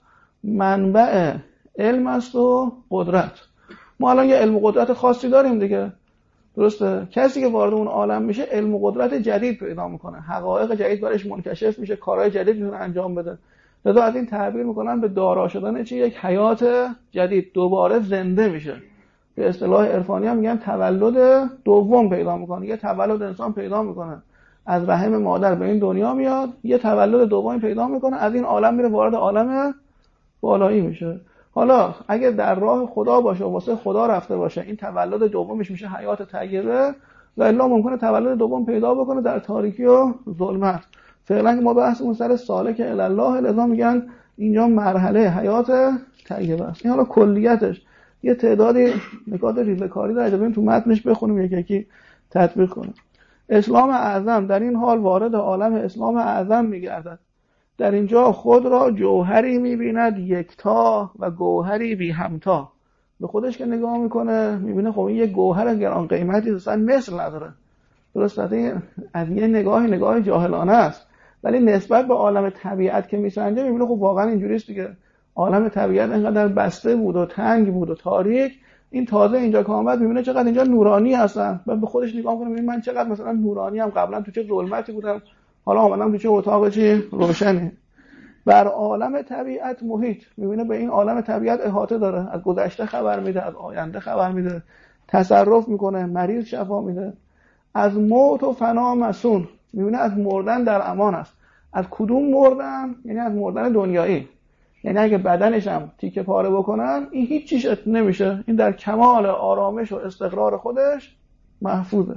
منبع علم است و قدرت. ما الان یه علم و قدرت خاصی داریم دیگه، درسته؟ کسی که وارد اون عالم میشه علم و قدرت جدید پیدا میکنه، حقایق جدید برایش منکشف میشه، کارهای جدید میتونه انجام بده. لذا از این تعبیر میکنن به دارا شدن چی؟ یک حیات جدید، دوباره زنده میشه. به اصطلاح عرفانی هم میگن تولد دوم پیدا میکنه. یه تولد انسان پیدا میکنه، از رحم مادر به این دنیا میاد، یه تولد دومی پیدا میکنه، از این عالم میره وارد عالم بالایی میشه. حالا اگه در راه خدا باشه و واسه خدا رفته باشه، این تولد دومش میشه حیات طیبه، و الا ممکنه تولد دوم پیدا بکنه در تاریکی و ظلمت. فعلا که ما بحثمون سر سالک الی الله، لذا میگن اینجا مرحله حیات طیبه است. این حالا کلیتش یه تعدادی نکات ریزه‌کاری داره، ببین تو متنش بخونیم یکی یکی تطبیق کنیم. اسلام اعظم در این حال وارد عالم اسلام اعظم میگردد. در اینجا خود را جوهری میبیند یکتا و گوهری بی همتا. به خودش که نگاه میکنه میبینه خب این یه گوهر گران قیمتی اصلا مثل نداره. درسته؟ از یه نگاهی نگاه جاهلانه است، ولی نسبت به عالم طبیعت که میسنجه میبینه خب واقعا اینجوریه دیگه. عالم طبیعت اینقدر بسته بود و تنگ بود و تاریک، این تازه اینجا که اومد میبینه چقدر اینجا نورانی هستن. بعد به خودش نگاه کنه میبینه من چقدر مثلا نورانی ام، قبلا تو چه ظلمتی بودم، حالا اومدم تو چه اتاق چی روشنه. بر عالم طبیعت محیط، میبینه به این عالم طبیعت احاطه داره، از گذشته خبر میده، از آینده خبر میده، تصرف میکنه، مریض شفا میده. از موت و فنا مسون، میبینه از مردن در امان است. از کدوم مردن؟ یعنی از مردن دنیایی، یعنی اگه بدنش هم تیکه پاره بکنن این هیچ چیز نمیشه، این در کمال آرامش و استقرار خودش محفوظه.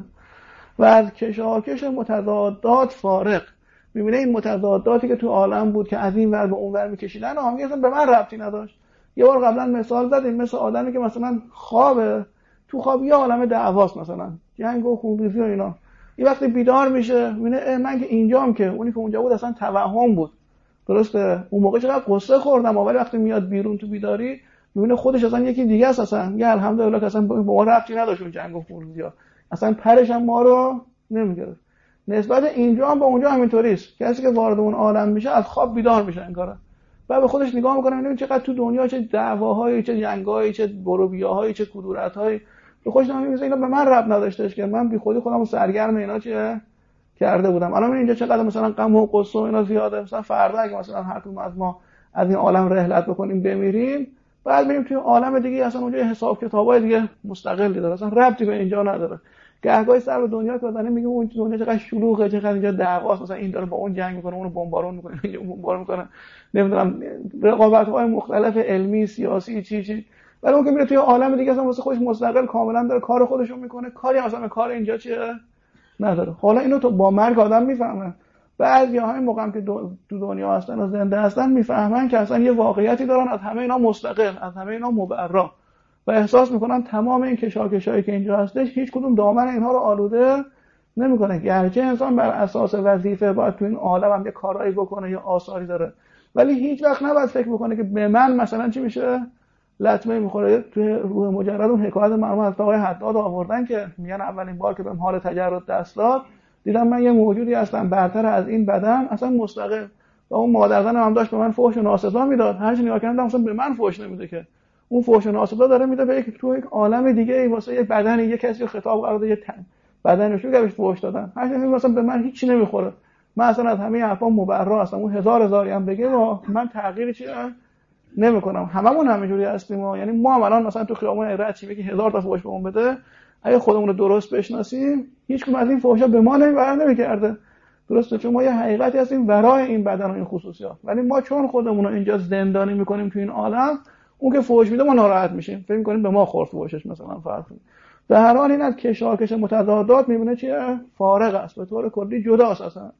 و از کشاکش متضادات فارغ، میبینه این متضاداتی که تو عالم بود که از این ور به اون ور میکشیدن آمیه اصلا به من ربطی نداشت. یه بار قبلا مثال زدیم مثل آدمی که مثلا خوابه، تو خواب یه عالمه دعواست، مثلا جنگ و خونریزی و اینا، این وقتی بیدار میشه میبینه من که اینجام که اونی که اونجا بود اصلا توهم بود. درسته اون موقع چقدر قصه خوردم، ولی وقتی میاد بیرون تو بیداری میبینه خودش اصلا یکی دیگه است، اصلا یه الحمدلله که اصلا به ما ربطی نداشت اون جنگ و خونریزی ها، اصلا پرش هم ما رو نمیگرفت. نسبت اینجا هم با اونجا همینطوری است. کسی که وارد اون عالم میشه از خواب بیدار میشه انگار، بعد به خودش نگاه میکنه میبینه چقدر تو دنیا چه دعواهایی، چه جنگایی، چه بروبیاهایی، چه کدورتایی. به خودش نمیگه اینا به من ربط نداشتش که من بی خودی خودمو سرگرم اینا چه کرده بودم. الان اینجا چقدر مثلا غم و غصه و اینا زیاده، مثلا فردا اگه مثلا هر کدوم از ما از این عالم رحلت بکنیم بمیریم، بعد بریم توی عالم دیگه، اصلا اونجا حساب کتابای دیگه مستقلی داره، اصلا ربطی به اینجا نداره. گهگاهی سر به دنیا که بزنیم میگیم اون دنیا چقدر شلوغه، چقدر اینجا دعواست، مثلا این داره با اون جنگ میکنه، اونو بمبارون میکنه، اینجا بمبارون میکنه، نمیدونم رقابت‌های مختلف علمی سیاسی چی چی. ولی اون که میره توی عالم دیگه اصلا واسه خودش مستقل کاملا داره کار خودشو میکنه، کاری مثلا کار اینجا چیه نداره. حالا اینو تو با مرگ آدم میفهمه. بعضیا همین موقعم که دو دنیا هستن و زنده هستن میفهمن که اصلا یه واقعیتی دارن، از همه اینا مستقل، از همه اینا مبرا، و احساس میکنن تمام این کشاکشایی که اینجا هستش هیچ کدوم دامن اینها رو آلوده نمیکنه. گرچه انسان بر اساس وظیفه باید تو این عالم هم یه کارایی بکنه یا آثاری داره، ولی هیچ وقت نباید فکر بکنه که به من مثلا چی میشه لطمه میخوره. تو روح مجرد اون حکایت مرحوم از آقای حداد آوردن که میگن اولین بار که بهم حال تجرد دست داد دیدم من یه موجودی هستم برتر از این بدن، اصلا مستقل. و اون مادرزنم هم داشت به من فحش و ناسزا میداد، هر چی نگاه کردم اصلا به من فحش نمیده، که اون فحش و ناسزا داره میده به یک تو یک عالم دیگه ای، واسه یک بدن یک کسی خطاب قرار داده، یه تن بدنش رو گرش فحش دادن، هر چی مثلا به من هیچی نمیخوره، من اصلا از همه حرفا مبرا هستم. اون هزار هزاری هم بگه و من تغییری چی نمیکنم. هممون همینجوری هستیم، یعنی ما هم الان مثلا تو خیابون رد چی بگی هزار تا فحش بهمون بده، اگه خودمون رو درست بشناسیم هیچ کدوم از این فحشا به ما نمیبره نمیکرده. درسته؟ چون ما یه حقیقتی هستیم ورای این بدن و این خصوصیات، ولی ما چون خودمون رو اینجا زندانی میکنیم تو این عالم، اون که فحش میده ما ناراحت میشیم، فکر میکنیم به ما خورد فحشش مثلا فرق کنه. به هر حال این از کشاکش متضادات میبینه چیه فارغ است، به طور کلی جداست، اصلا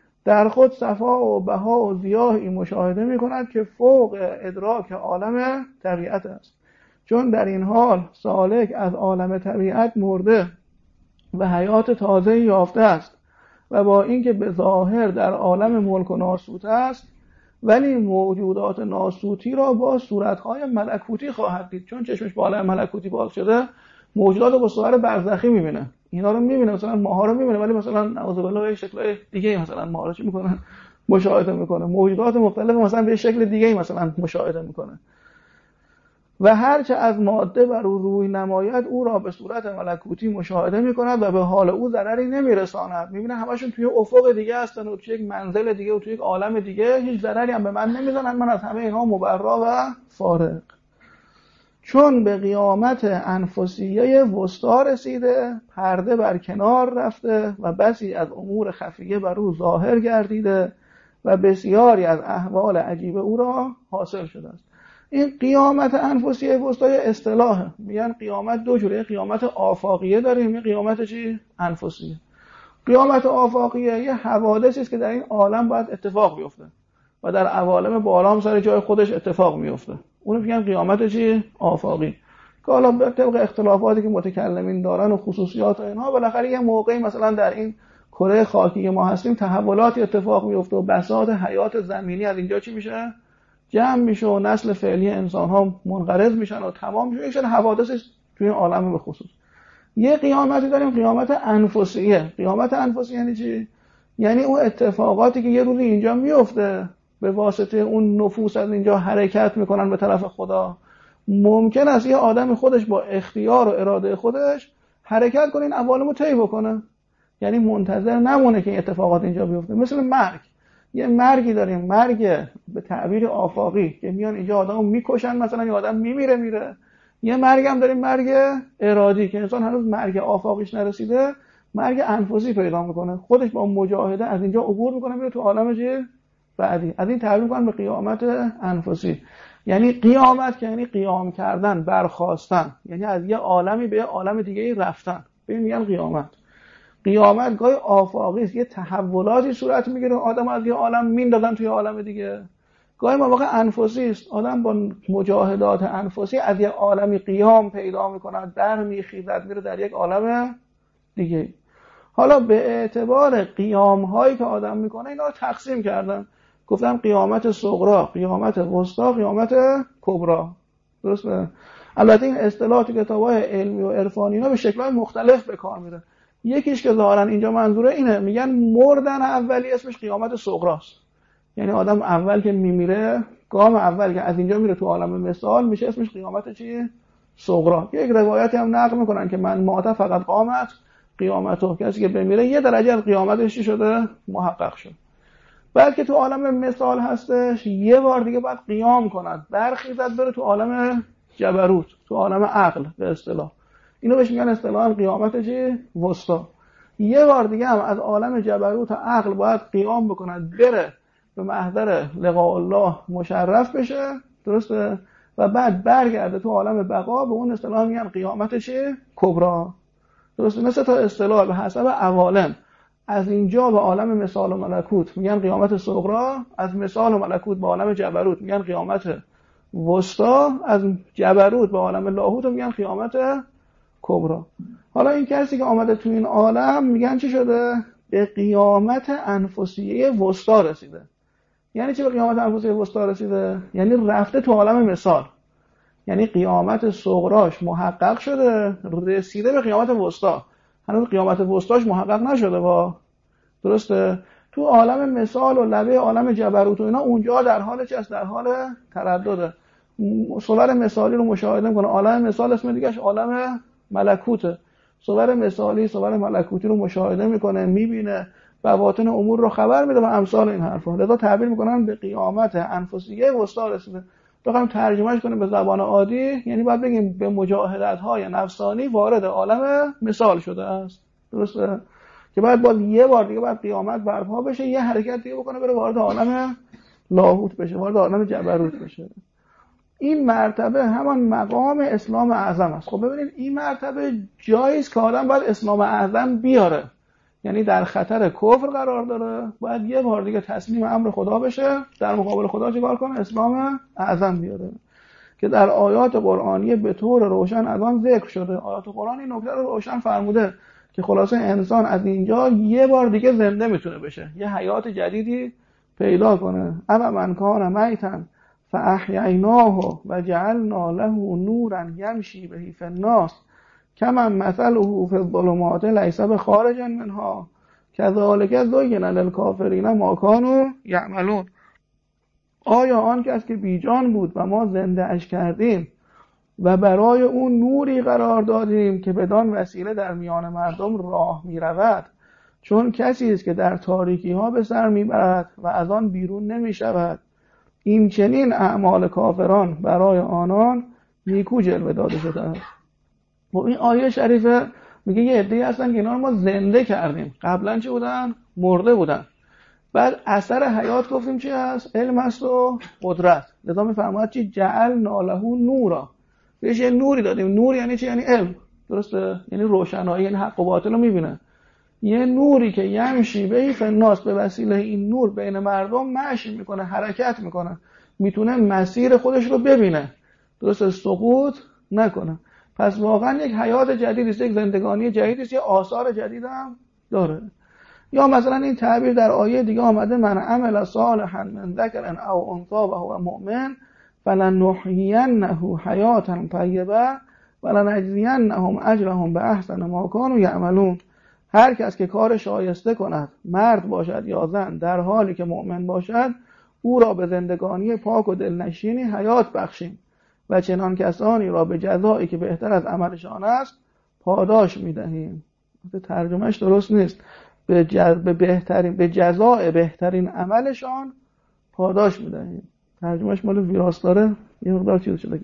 در خود صفا و بها و ضیاعی مشاهده میکند که فوق ادراک عالم طبیعت است. چون در این حال سالک از عالم طبیعت مرده و حیات تازه یافته است و با اینکه به ظاهر در عالم ملک و ناسوت است، ولی موجودات ناسوتی را با صورتهای ملکوتی خواهد دید. چون چشمش با عالم ملکوتی باز شده، موجودات رو با صورت برزخی میبینه، اینا رو میبینه، مثلا ماها رو میبینه، ولی مثلا نعوذ بالله شکل دیگه مثلا ماها رو چی میکنه مشاهده میکنه، موجودات مختلف مثلا به شکل دیگه مثلا مشاهده میکنه. و هرچه از ماده بر او روی نماید او را به صورت ملکوتی مشاهده میکند و به حال او ضرری نمیرساند. میبینه همشون توی افق دیگه هستن و توی یک منزل دیگه و توی یک عالم دیگه، هیچ ضرری هم به من نمیزنن، من از همه اینها مبرا و فارغ. چون به قیامت انفسیه وسطا رسیده، پرده بر کنار رفته و بسی از امور خفیه بر او ظاهر گردیده و بسیاری از احوال عجیب او را حاصل شده است. این قیامت انفسیه وسطای اصطلاحه، میگن قیامت دو جوره، قیامت آفاقیه داریم، یه قیامت چی؟ انفسیه. قیامت آفاقیه یه حوادثی است که در این عالم باید اتفاق بیفته و در عوالم بالا هم سر جای خودش اتفاق میفته، اونو میگن قیامت چی؟ آفاقی. که حالا به طبق اختلافاتی که متکلمین دارن و خصوصیات اینها، بالاخره یه موقعی مثلا در این کره خاکی که ما هستیم تحولاتی اتفاق میفته و بساط حیات زمینی از اینجا چی میشه؟ جمع میشه و نسل فعلی انسان ها منقرض میشن و تمام میشه. این حوادث توی این عالم به خصوص. یه قیامتی داریم قیامت انفسیه. قیامت انفسیه یعنی چی؟ یعنی اون اتفاقاتی که یه روزی اینجا میفته به واسطه اون نفوس از اینجا حرکت میکنن به طرف خدا، ممکن است یه آدم خودش با اختیار و اراده خودش حرکت کنه این عوالمو طی بکنه، یعنی منتظر نمونه که این اتفاقات اینجا بیفته. مثل مرگ، یه مرگی داریم، مرگ به تعبیر آفاقی که میان اینجا آدمو میکشن، مثلا یه آدم میمیره میره. یه مرگ هم داریم مرگ ارادی که انسان هنوز مرگ آفاقیش نرسیده، مرگ انفسی پیدا میکنه، خودش با مجاهده از اینجا عبور میکنه میره تو عالم چه بعدی. از این تعبیر میکنن به قیامت انفسی. یعنی قیامت که یعنی قیام کردن، برخاستن، یعنی از یه عالمی به یه عالم دیگه رفتن، ببین میگن قیامت. قیامت گاهی آفاقی است، یه تحولاتی صورت میگیره، آدم از یه عالم میندازن توی عالم دیگه. گاهی مواقع انفسی است، آدم با مجاهدات انفسی از یه عالمی قیام پیدا میکنه، در میخیزد میره در یک عالم دیگه. حالا به اعتبار قیام هایی که آدم میکنه اینا رو تقسیم کردن، گفتم قیامت صغرا، قیامت وسطا، قیامت کبرا. درسته؟ البته این اصطلاح تو کتاب‌های علمی و عرفانی اینا به شکل‌های مختلف به کار میره. یکیش که ظاهرا اینجا منظوره اینه، میگن مردن اولی اسمش قیامت صغراست. یعنی آدم اول که میمیره، گام اول که از اینجا میره تو عالم مثال میشه اسمش قیامت چی؟ صغرا. یک روایتی هم نقل میکنن که من مات فقط قامت قیامتو، کسی که بمیره یه درجه از قیامتش چی شده؟ محقق شد. بعد که تو عالم مثال هستش یه بار دیگه باید قیام کند، برخیزد بره تو عالم جبروت، تو عالم عقل به اصطلاح. اینو بهش میگن اصطلاحاً قیامت چی؟ وسطا. یه بار دیگه هم از عالم جبروت و عقل باید قیام بکند، بره به محضر لقاء الله مشرف بشه، درسته؟ و بعد برگرده تو عالم بقا، به اون اصطلاح میگن قیامت چی؟ کبرا. درسته؟ مثل تا اصطلاح به حسب عوالم، از اینجا به عالم مثال و ملکوت میگن قیامت صغرا، از مثال و ملکوت به عالم جبروت میگن قیامت وسطا، از جبروت به عالم لاهوت میگن قیامت کبرا. حالا این کسی که آمده تو این عالم میگن چی شده؟ به قیامت انفسیه وسطا رسیده. یعنی چی به قیامت انفسیه وسطا رسیده؟ یعنی رفته تو عالم مثال، یعنی قیامت صغراش محقق شده، رسیده به قیامت وسطا. هنوز قیامت وسطاش محقق نشده با، درسته؟ تو عالم مثال و لبه عالم جبروت و اینا اونجا در حال چی است؟ در حال تردده. صور مثالی رو مشاهده میکنه، عالم مثال اسم دیگهش عالم ملکوته. صور مثالی صور ملکوتی رو مشاهده میکنه، میبینه، بواطن امور رو خبر میده و امثال این حرفا. لذا تعبیر میکنن به قیامت انفسیه وسطا رسیده. بخوایم ترجمهش کنیم به زبان عادی یعنی باید بگیم به مجاهدت‌های نفسانی وارد عالم مثال شده است. درسته؟ که بعد باز یه بار دیگه بعد قیامت برپا بشه، یه حرکت دیگه بکنه بره وارد عالم لاهوت بشه، وارد عالم جبروت بشه. این مرتبه همان مقام اسلام اعظم است. خب ببینید این مرتبه جایی است که آدم باید اسلام اعظم بیاره، یعنی در خطر کفر قرار داره، باید یه بار دیگه تسلیم امر خدا بشه، در مقابل خدا چیکار کنه؟ اسلام اعظم بیاره که در آیات قرآنی به طور روشن از آن ذکر شده. آیات قرآن این نکته رو روشن فرموده که خلاصه انسان از اینجا یه بار دیگه زنده میتونه بشه، یه حیات جدیدی پیدا کنه. اما من کان میتا فاحییناه و جعلنا له نورا یمشی به فی الناس کما مثله فی الظلمات لیس بخارج منها کذالک زین للکافرین ما کانوا یعملون. آیا آن کس که بیجان بود و ما زنده اش کردیم و برای اون نوری قرار دادیم که بدان وسیله در میان مردم راه می رود، چون کسی است که در تاریکی ها به سر می برد و از آن بیرون نمی شود، این چنین اعمال کافران برای آنان نیکو جلوه داده شده است. و این آیه شریفه میگه یه عده‌ای هستن که اینا رو ما زنده کردیم، قبلا چی بودن؟ مرده بودن. بعد اثر حیات گفتیم چی هست؟ علم است و قدرت. لذا میفرماید چی؟ جعلنا له نورا، بهش یه نوری دادیم. نور یعنی چی؟ یعنی علم، درسته؟ یعنی روشنایی، یعنی حق و باطل رو میبینه. یه نوری که یمشی به فی الناس، به وسیله این نور بین مردم مشی میکنه، حرکت میکنه، میتونه مسیر خودش رو ببینه، درسته؟ سقوط نکنه. پس واقعا یک حیات جدیدی است، یک زندگانی جدیدی است، یه آثار جدید هم داره. یا مثلا این تعبیر در آیه دیگه آمده من عمل صالحا من ذکر او انثی و هو مؤمن فلنحیینه حیاتا طیبه ولنجزینهم اجرهم باحسن ما کانوا یعملون. هر کس که کار شایسته کند، مرد باشد یا زن، در حالی که مؤمن باشد، او را به زندگانی پاک و دلنشینی حیات بخشیم و چنان کسانی را به جزایی که بهتر از عملشان است پاداش میدهیم. ترجمهش درست نیست. به به بهترین به جزاء بهترین عملشان پاداش میدهیم. ترجمهش مال ویراستاره یه مقدار چیز شده.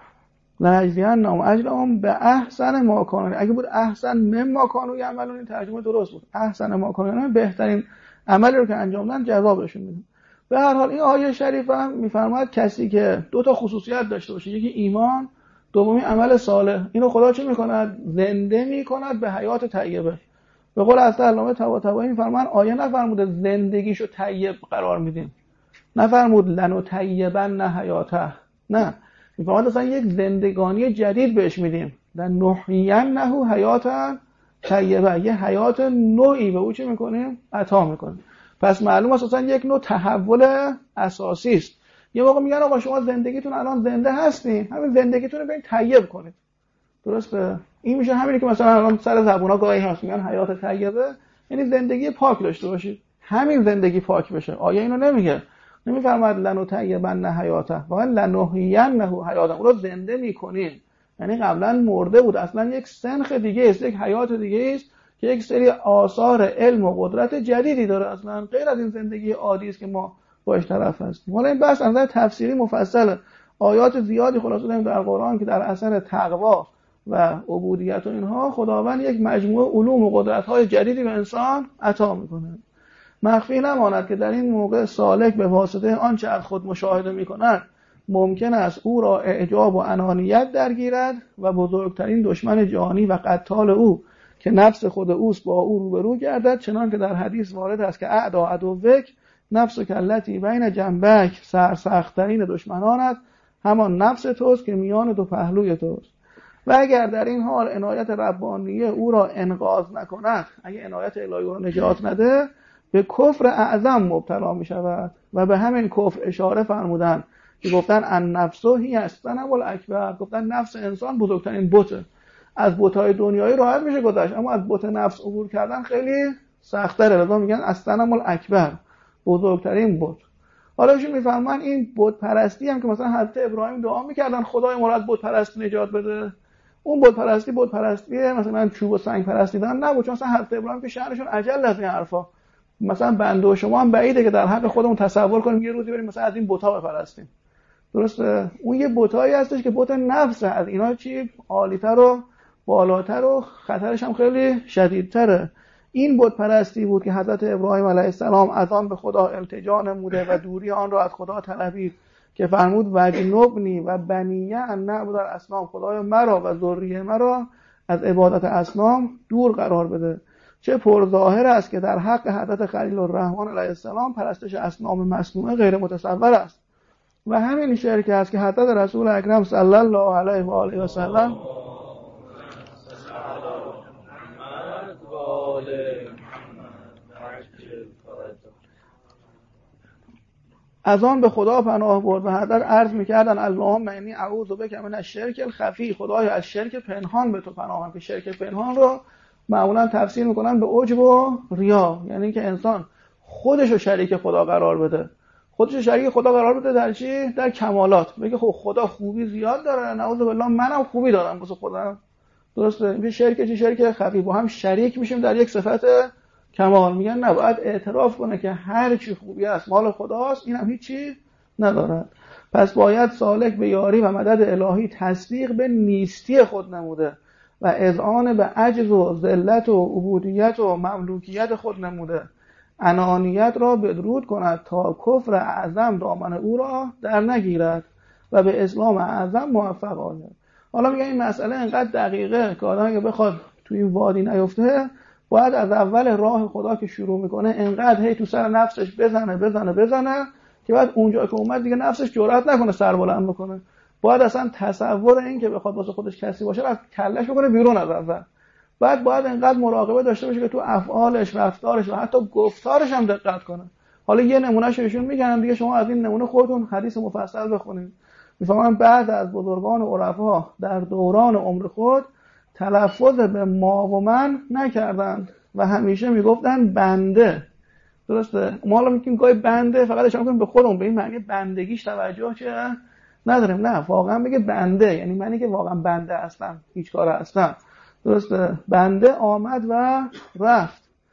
لنجزینهم اجرهم به احسن ما کانوا، اگه بود احسن مما کانوا یعملون این ترجمه درست بود. احسن ما کانوا بهترین عملی رو که انجام دادن جزا بهشون میدن. به هر حال این آیه شریفه هم میفرماید کسی که دو تا خصوصیت داشته باشه، یکی ایمان، دومی عمل صالح، اینو خدا چه میکند؟ زنده میکند به حیات طیبه. به قول از علامه طباطبایی میفرمان آیه نفرموده زندگیشو طیب قرار میدیم، نفرمود لنو طیبن حیاته، نه میفرماد اصلا یک زندگانی جدید بهش میدیم، لنحیینه حیاتا طیبه، یه حیات نوعی به او چه میکنیم؟ عطا میکنیم. پس معلوم است اصلا یک نوع تحول اساسی است. یه موقع میگن آقا شما زندگیتون الان زنده هستین، همین زندگیتون رو برید طیب کنید. درسته؟ این میشه همینی که مثلا الان سر زبونا گاهی هست میگن حیات طیبه، یعنی زندگی پاک داشته باشید. همین زندگی پاک بشه. آیا اینو نمیگه؟ نمیفرماید لنو طیبن حیاته، واقعا لنحیینه حیاته، اون رو زنده میکنین. یعنی قبلا مرده بود، اصلا یک سنخ دیگه است، یک حیات دیگه است که یک سری آثار علم و قدرت جدیدی داره، اصلا غیر از این زندگی عادی است که ما باش طرف هستیم. حالا این بحث از نظر تفسیری مفصله، آیات زیادی خلاصه داریم در قرآن که در اثر تقوا و عبودیت و اینها خداوند یک مجموعه علوم و قدرت‌های جدیدی به انسان عطا میکنه. مخفی نماند که در این موقع سالک به واسطه آنچه از خود مشاهده میکند ممکن است او را اعجاب و انانیت درگیرد و بزرگترین دشمن جانی و قتال او که نفس خود اوست با او روبرو گردد، چنان که در حدیث وارد است که اعدا عدوک نفس کلتی بین جنبک، سرسخت‌ترین دشمنانت همان نفس توست که میان دو پهلوی توست. و اگر در این حال عنایت ربانیه او را انقاذ نکند، اگر عنایت الهی او را نجات نده، به کفر اعظم مبتلا می شود. و به همین کفر اشاره فرمودن که گفتن ان نفسه هی الصنم الاکبر، گفتن نفس انسان بزرگترین بته. از بت‌های دنیایی راحت میشه گذشت، اما از بت نفس عبور کردن خیلی سخت‌تره. لذا میگن الصنم الاکبر، بزرگترین بت. حالا چی میفهمن؟ این بت پرستی هم که مثلا حضرت ابراهیم دعا میکردن خدای ما را از بت پرستی نجات بده، اون بت پرستی بت پرستی مثلا چوب و سنگ پرستی دادن نبود، چون مثلا حضرت ابراهیم که شأنشون عجل از این حرفا. مثلا بنده و شما هم بعیده که در حق خودمون تصور کنیم یه روزی بریم مثلا از این بت‌ها بپرستیم. درسته؟ اون یه بتایی هستش که بت نفس، از اینا چی عالی‌تر و بالاتر و خطرش هم خیلی شدیدتره. این بت پرستی بود که حضرت ابراهیم علیه السلام از آن به خدا التجا نموده و دوری آن را از خدا طلبید که فرمود وجنبنی و بنیه ان نعبد الاصنام، خدای مرا و ذریه مرا از عبادت اصنام دور قرار بده. چه پرظاهر است که در حق حضرت خلیل الرحمن علیه السلام پرستش اصنام مصنوعه غیر متصور است. و همین شرک است که حضرت رسول اکرم صلی الله علیه و آله و سلم از آن به خدا پناه برد و حضرت عرض میکردن اللهم انی اعوذ بک من الشرک الخفی، خدای از شرک پنهان به تو پناهم. که شرک پنهان رو معمولا تفسیر میکنن به عجب و ریا، یعنی که انسان خودشو شریک خدا قرار بده. خودشو شریک خدا قرار بده در چی؟ در کمالات. بگه خب خدا خوبی زیاد داره، نعوذ بالله منم خوبی دارم واسه خودم. درسته؟ این شرک چی؟ شرک خفی، با هم شریک میشیم در یک صفت کمال. میگن نباید اعتراف کنه که هر چی خوبی است مال خداست، اینم هیچی ندارد. پس باید سالک به یاری و مدد الهی تصدیق به نیستی خود نموده و اذعان به عجز و ذلت و عبودیت و مملوکیت خود نموده، انانیت را بدرود کند تا کفر اعظم دامن او را در نگیرد و به اسلام اعظم موفق آید. حالا میگن این مسئله اینقدر دقیقه که آدم اگه بخواد توی این وادی نیفته، باید از اول راه خدا که شروع میکنه اینقدر هی تو سر نفسش بزنه بزنه بزنه که بعد اونجا که اومد دیگه نفسش جرئت نکنه سر بلند بکنه. باید اصلا تصور این که بخواد واسه خودش کسی باشه از کلش بکنه بیرون از اول. بعد باید اینقدر مراقبه داشته باشه که تو افعالش، رفتارش و حتی گفتارش هم دقت کنه. حالا یه نمونهش ایشون میگن دیگه، شما از این نمونه خودتون حدیث مفصل بخونید. میفهمن بعد از بزرگان عرفا در دوران عمر خود تلفظ به ما و من نکردند و همیشه میگفتن بنده. درسته؟ ما حالا میگیم گاهی بنده فقط اشاره می‌کنیم به خودمون، به این معنی بندگیش توجه چه نداریم. نه، واقعا میگه بنده، یعنی منی که واقعا بنده هستم، هیچ کاره هستم. درسته؟ بنده آمد و رفت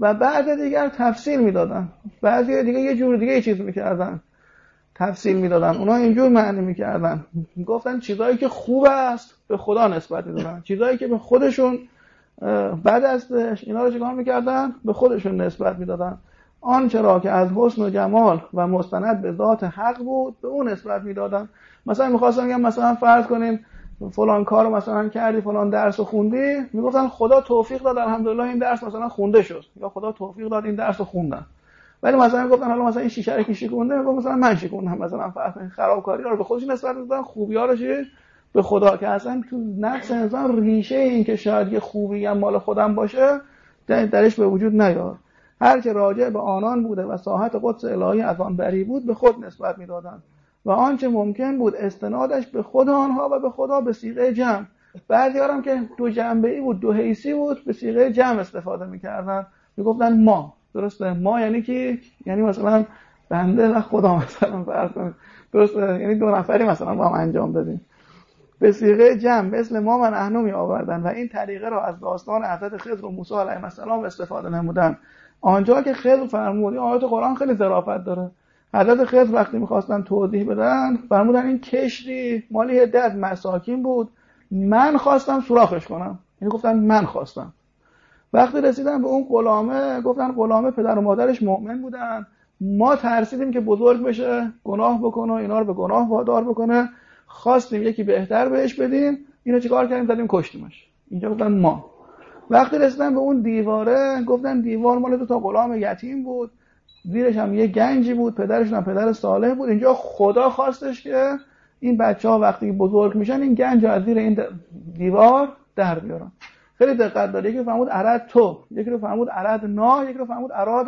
و بعد دیگر تفصیل میدادن، بعضی دیگه یه جور دیگه یه چیز میکردن تفصیل میدادن، اونا اینجور معنی میکردن، گفتن چیزایی که خوب است به خدا نسبت میدادن، چیزایی که به خودشون بد استش اینا رو چیکار میکردن؟ به خودشون نسبت میدادن. آنچه را که از حسن و جمال و مستند به ذات حق بود به اون نسبت میدادن. مثلا میخواستم بگم مثلا فرض کنیم فلان کارو مثلا کردی، فلان درسو خوندی، میگفتن خدا توفیق داد الحمدلله این درس مثلا خونده شد، یا خدا توفیق داد این درسو خوندن. ولی مثلا میگفتن حالا مثلا این شیشه رو کی شکونده، میگفت مثلا من شکوندم، مثلا فرض کنید خرابکاری رو به خودش نسبت میدادن، خوبی‌ها رو به خدا، که اصلا تو نفس انسان ریشه این که شاید یه خوبی هم مال خودم باشه درش به وجود نیاد. هر که راجع به آنان بوده و ساحت قدس الهی از آن بری بود به خود نسبت میدادند و آنچه ممکن بود استنادش به خود آنها و به خدا به صیغه جمع. بعضی‌ها هم که دو جنبه‌ای بود، دو حیثی بود، به صیغه جمع استفاده می‌کردن، میگفتن ما. درسته؟ ما یعنی کی؟ یعنی مثلا بنده و خدا مثلا فرض کنید. درسته؟ یعنی دو نفری مثلا با هم انجام دادیم. به صیغه جمع مثل ما من احنا می آوردن و این طریقه را از داستان حضرت خضر و موسی علیهم السلام استفاده نمودن. آنجا که خضر فرمود، این آیات قرآن خیلی ظرافت داره. حضرت خضر وقتی می‌خواستن توضیح بدن فرمودن این کشتی مالی عده از مساکین بود، من خواستم سوراخش کنم. یعنی گفتن من خواستم. وقتی رسیدن به اون غلامه گفتن غلامه پدر و مادرش مؤمن بودن، ما ترسیدیم که بزرگ بشه گناه بکنه، اینا رو به گناه وادار بکنه، خواستیم یکی بهتر بهش بدیم، اینو چیکار کردیم؟ زدیم کشتیمش. اینجا گفتن ما. وقتی رسیدن به اون دیواره گفتن دیوار مال دو تا غلام یتیم بود، زیرش هم یه گنجی بود، پدرشون هم پدر صالح بود. اینجا خدا خواستش که این بچه‌ها وقتی بزرگ میشن این گنج از زیر این دیوار در بیارن. خیلی دقت داره. یکی رو فرمود اراد تو، یکی رو فرمود اراد نا، یکی رو فرمود اراد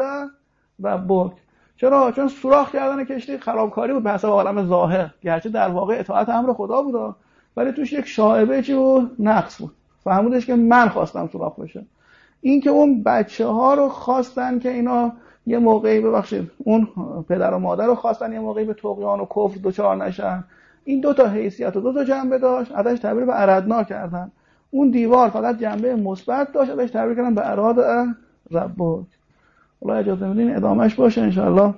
و برک. چرا؟ چون سوراخ کردن کشتی خرابکاری بود به حسب عالم ظاهر، گرچه در واقع اطاعت امر خدا بود، ولی توش یک شائبه چی بود؟ نقص بود. فهمودش که من خواستم سوراخ بشه. این که اون بچه‌ها رو خواستن که اینا یه موقعی ببخشید اون پدر و مادر رو خواستن یه موقعی به طغیان و کفر دوچار نشن. این دو تا حیثیت و دو تا جنبه داشت، ازش تعبیر به اردنا کردن. اون دیوار فقط جنبه مثبت داشت، ازش تعبیر کردن به اراد ربک. الله اجازه بدین ادامهش باشه ان شاء الله.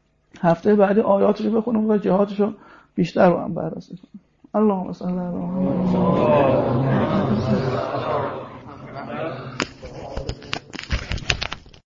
هفته بعدی آیاتش رو بخونم و جهاتش رو بیشتر با هم بررسی کنیم. اللهم صل علی محمد.